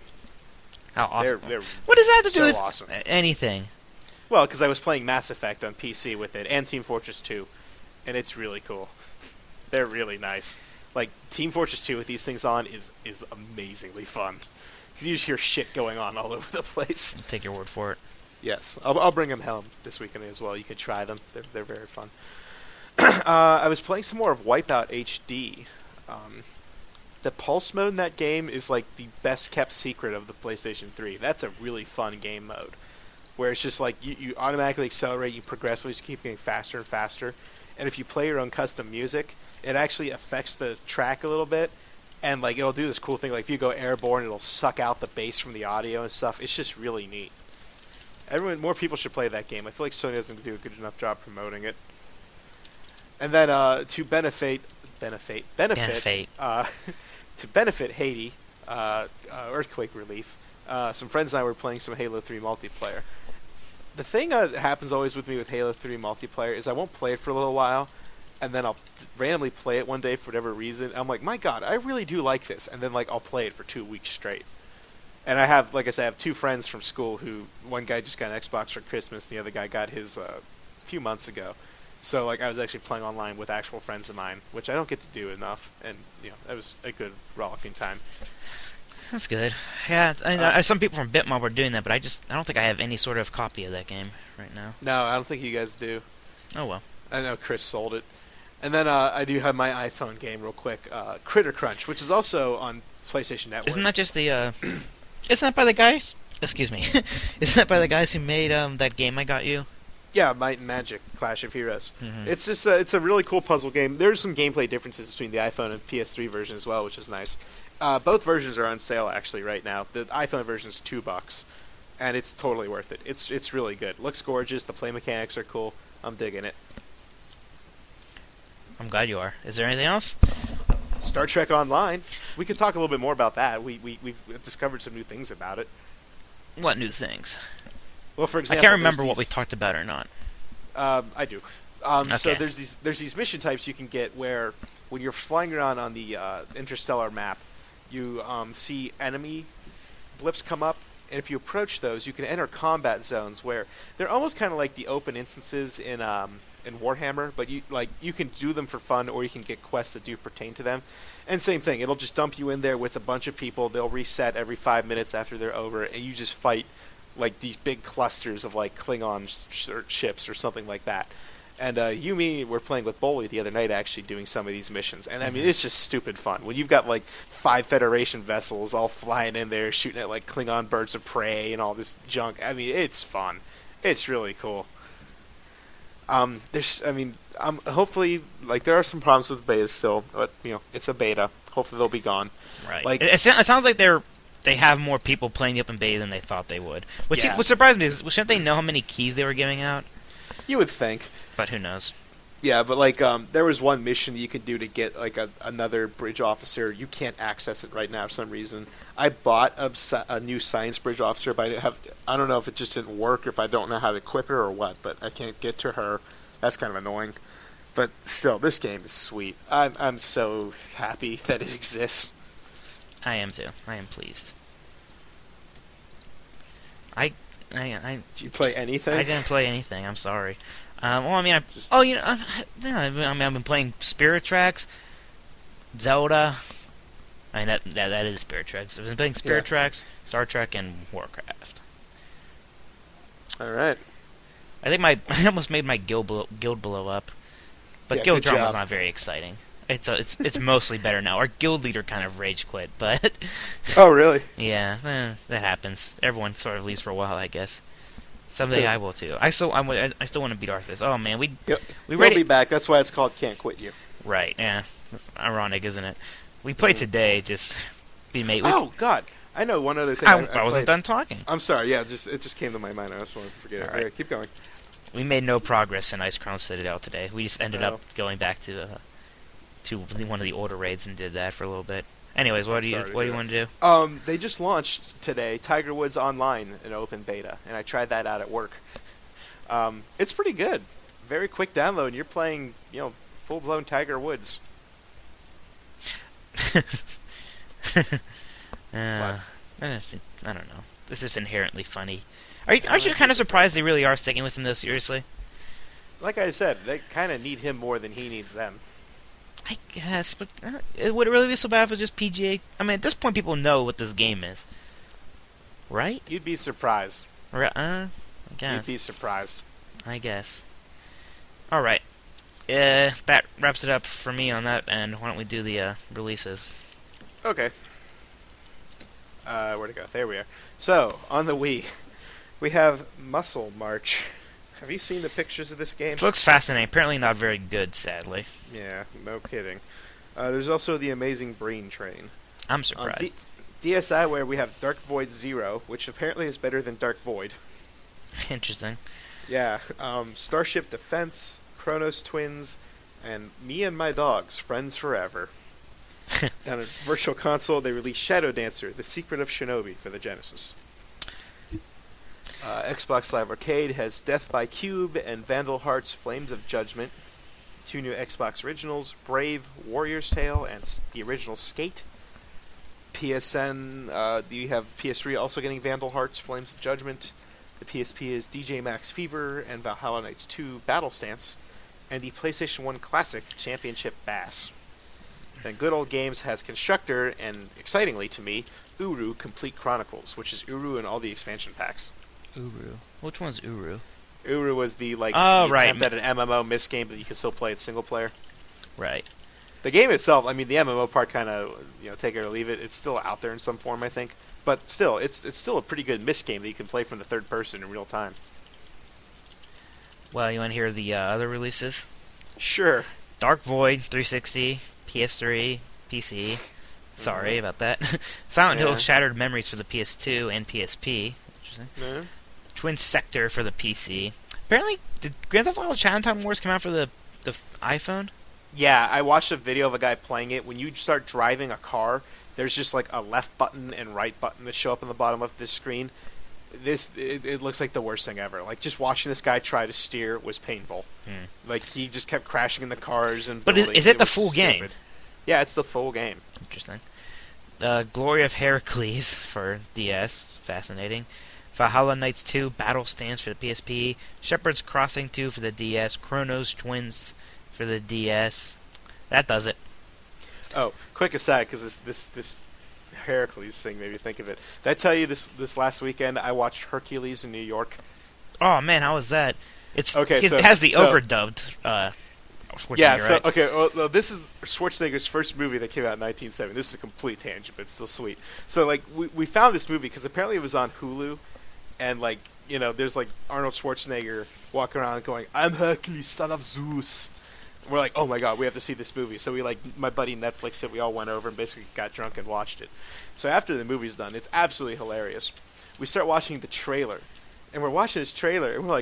How awesome! They're, they're What does that have to so do with awesome. anything? Well, because I was playing Mass Effect on P C with it, and Team Fortress two, and it's really cool. They're really nice. Like, Team Fortress two with these things on is, is amazingly fun. Because you just hear shit going on all over the place. Take your word for it. Yes, I'll, I'll bring them home this weekend as well. You can try them. They're, they're very fun. uh, I was playing some more of Wipeout H D. Um, the pulse mode in that game is like the best kept secret of the PlayStation three. That's a really fun game mode. Where it's just like you, you automatically accelerate, you progressively just keep getting faster and faster. And if you play your own custom music, it actually affects the track a little bit. And like it'll do this cool thing, like if you go airborne, it'll suck out the bass from the audio and stuff. It's just really neat. Everyone, more people should play that game. I feel like Sony doesn't do a good enough job promoting it. And then uh, to benefit, benefit, benefit, Benefit. Uh, to benefit Haiti, uh, uh, earthquake relief. Uh, some friends and I were playing some Halo three multiplayer. The thing uh, that happens always with me with Halo three multiplayer is I won't play it for a little while, and then I'll randomly play it one day for whatever reason. I'm like, my God, I really do like this, and then like I'll play it for two weeks straight. And I have, like I said, I have two friends from school who, one guy just got an Xbox for Christmas, the other guy got his uh, a few months ago. So like I was actually playing online with actual friends of mine, which I don't get to do enough, and you know it was a good rollicking time. That's good. Yeah, I know Uh, some people from Bitmob are doing that, but I just I don't think I have any sort of copy of that game right now. No, I don't think you guys do. Oh well. I know Chris sold it. And then uh, I do have my iPhone game real quick, uh, Critter Crunch, which is also on PlayStation Network. Isn't that just the? uh... Isn't that by the guys? Excuse me. Isn't that by the guys who made um that game I got you? Yeah, Might and Magic, Clash of Heroes. Mhm. It's just a, it's a really cool puzzle game. There's some gameplay differences between the iPhone and P S three version as well, which is nice. Uh, both versions are on sale actually right now. The iPhone version is two bucks, and it's totally worth it. It's it's really good. Looks gorgeous. The play mechanics are cool. I'm digging it. I'm glad you are. Is there anything else? Star Trek Online. We could talk a little bit more about that. We we we've discovered some new things about it. What new things? Well, for I example, can't remember there's what we these- talked about or not. Um, I do. Um, So Okay. there's these there's these mission types you can get where when you're flying around on the uh, interstellar map, you um, see enemy blips come up, and if you approach those, you can enter combat zones where they're almost kind of like the open instances in um, in Warhammer, but you like you can do them for fun, or you can get quests that do pertain to them. And same thing, it'll just dump you in there with a bunch of people. They'll reset every five minutes after they're over, and you just fight like these big clusters of like Klingon sh- or ships or something like that. And uh, you, me, were playing with Bolly the other night, actually doing some of these missions, and I mean it's just stupid fun when you've got like five Federation vessels all flying in there, shooting at like Klingon birds of prey and all this junk. I mean, it's fun. It's really cool. Um, there's, I mean, um, hopefully, like there are some problems with the beta still, but you know, it's a beta. Hopefully, they'll be gone. Right. Like- it, it, sou- it sounds like they're they have more people playing the open beta than they thought they would. Which Yeah. which surprised me is shouldn't they know how many keys they were giving out? You would think. But who knows? Yeah, but like um, there was one mission you could do to get like a, another bridge officer. You can't access it right now for some reason. I bought a, a new science bridge officer, but I didn't have. I don't know if it just didn't work, or if I don't know how to equip her or what. But I can't get to her. That's kind of annoying. But still, this game is sweet. I'm I'm so happy that it exists. I am too. I am pleased. I I I. Do you play anything? I didn't play anything. I'm sorry. Um, well, I mean, I, Just- oh, you know, I, yeah, I mean, I've been playing Spirit Tracks, Zelda. I mean, that that, that is Spirit Tracks. I've been playing Spirit Yeah. Tracks, Star Trek, and Warcraft. All right. I think my I almost made my guild blow, guild blow up, but Yeah, guild good drama is job. not very exciting. It's a, it's it's mostly better now. Our guild leader kind of rage quit, but Oh, really? yeah, eh, that happens. Everyone sort of leaves for a while, I guess. Someday Yeah. I will too. I still I'm, I I still want to beat Arthas. Oh man, we Yep. we He'll ready. be back. That's why it's called Can't Quit You. Right, yeah. Ironic, isn't it? We played today, just be made. We, Oh God, I know one other thing. I, I, I wasn't played. done talking. I'm sorry. Yeah, just it just came to my mind. I just wanted to forget it. All All right. right, keep going. We made no progress in Ice Crown Citadel today. We just ended Oh. up going back to uh, to one of the order raids and did that for a little bit. Anyways, what I'm do you sorry to what do you hear want to do? Um, they just launched today Tiger Woods Online in open beta, and I tried that out at work. Um, it's pretty good. Very quick download. And you're playing, you know, full blown Tiger Woods. Uh, I don't know. This is inherently funny. Are you, aren't you kind of surprised they really are sticking with him though? Seriously? Like I said, they kind of need him more than he needs them. I guess, but uh, it would it really be so bad if it was just P G A? I mean, at this point, people know what this game is, right? You'd be surprised. Or, uh, I You'd guess. be surprised. I guess. All right. Uh, that wraps it up for me on that end. Why don't we do the uh, releases? Okay. Uh, where'd it go? There we are. So, on the Wii, we have Muscle March. Have you seen the pictures of this game? It looks fascinating. Apparently not very good, sadly. Yeah, no kidding. Uh, there's also the Amazing Brain Train. I'm On surprised. D- DSiWare, we have Dark Void Zero, which apparently is better than Dark Void. Interesting. Yeah, um, Starship Defense, Chronos Twins, and Me and My Dogs, Friends Forever. On a Virtual Console, they released Shadow Dancer, The Secret of Shinobi for the Genesis. Uh, Xbox Live Arcade has Death by Cube and Vandal Hearts Flames of Judgment. Two new Xbox originals, Brave, Warrior's Tale, and s- the original Skate. P S N, uh, you have P S three also getting Vandal Hearts Flames of Judgment. The P S P is D J Max Fever and Valhalla Knights two Battle Stance. And the PlayStation one Classic Championship Bass. Then Good Old Games has Constructor and, excitingly to me, Uru Complete Chronicles, which is Uru and all the expansion packs. Uru. Which one's Uru? Uru was the like Oh, the right. attempt at an M M O miss game, but you can still play it single player. Right. The game itself, I mean, the M M O part kind of, you know, take it or leave it. It's still out there in some form, I think. But still, it's it's still a pretty good miss game that you can play from the third person in real time. Well, you want to hear the uh, other releases? Sure. Dark Void, three sixty, P S three, P C. Sorry Mhm. about that. Silent Yeah. Hill Shattered Memories for the P S two and P S P. Interesting. No? Twin Sector for the P C. Apparently, did Grand Theft Auto Chinatown Wars come out for the the f- iPhone? Yeah, I watched a video of a guy playing it. When you start driving a car, there's just like a left button and right button that show up on the bottom of this screen. This it, it looks like the worst thing ever. Like just watching this guy try to steer was painful. Hmm. Like he just kept crashing in the cars and. But is- buildings. is it the was full game? stupid. Yeah, it's the full game. Interesting. Uh, Glory of Heracles for D S. Fascinating. Valhalla Knights two Battle Stance for the P S P. Shepherd's Crossing two for the D S. Chronos Twins for the D S. That does it. Oh, quick aside, because this this this Heracles thing made me think of it. Did I tell you this this last weekend? I watched Hercules in New York. Oh man, how was that? It's Okay, it so- has the so- overdubbed. Uh, Schwarzenegger, Yeah, so right? okay, well, well, this is Schwarzenegger's first movie that came out in nineteen seventy. This is a complete tangent, but it's still sweet. So like we we found this movie because apparently it was on Hulu, and like you know there's like Arnold Schwarzenegger walking around going, "I'm Hercules, son of Zeus." And we're like, "Oh my god, we have to see this movie." So we like my buddy Netflixed it. We all went over and basically got drunk and watched it. So after the movie's done, it's absolutely hilarious. We start watching the trailer, and we're watching this trailer, and we're like,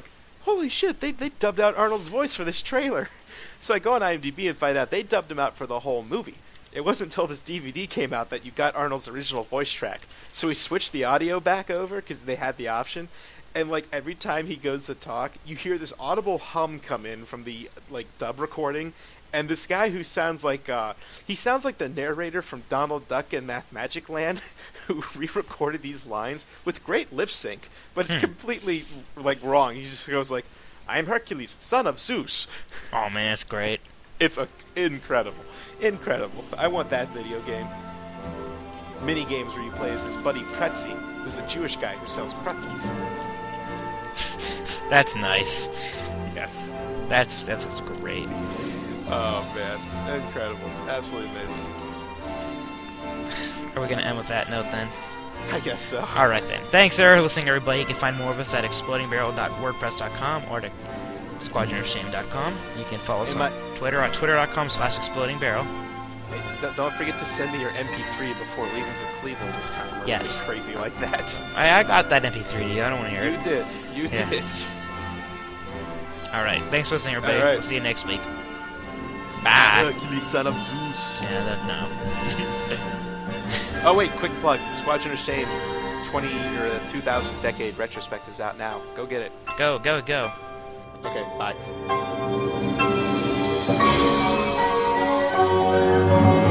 holy shit, they they dubbed out Arnold's voice for this trailer. So I go on IMDb and find out they dubbed him out for the whole movie. It wasn't until this D V D came out that you got Arnold's original voice track. So we switched the audio back over because they had the option. And, like, every time he goes to talk, you hear this audible hum come in from the, like, dub recording. And this guy who sounds like, uh, he sounds like the narrator from Donald Duck and Mathmagic Land, who re-recorded these lines with great lip sync. But it's Hmm. completely, like, wrong. He just goes like, I'm Hercules, son of Zeus. Oh man, that's great. It's a, incredible. Incredible. I want that video game. Mini games where you play as his buddy Pretzi, who's a Jewish guy who sells pretzels. That's nice. Yes. That's that's what's great. Oh, man. Incredible. Absolutely amazing. Are we gonna end with that note then? I guess so. All right then. Thanks, sir, for listening, everybody. You can find more of us at exploding barrel dot wordpress dot com or at squadron of shame dot com. You can follow us Hey, on my- Twitter at twitter dot com slash exploding barrel. Hey, d- don't forget to send me your M P three before leaving for Cleveland this time. We're Yes. really crazy like that. I, I got that M P three to you. I don't want to hear You it. did. You Yeah. did. All right. Thanks for listening, everybody. All right. We'll see you next week. Bye. Hercules, son of Zeus. Yeah, that, no. Oh, wait, quick plug. Squadron of Shame twenty or uh, two thousand decade retrospective is out now. Go get it. Go, go, go. Okay, bye.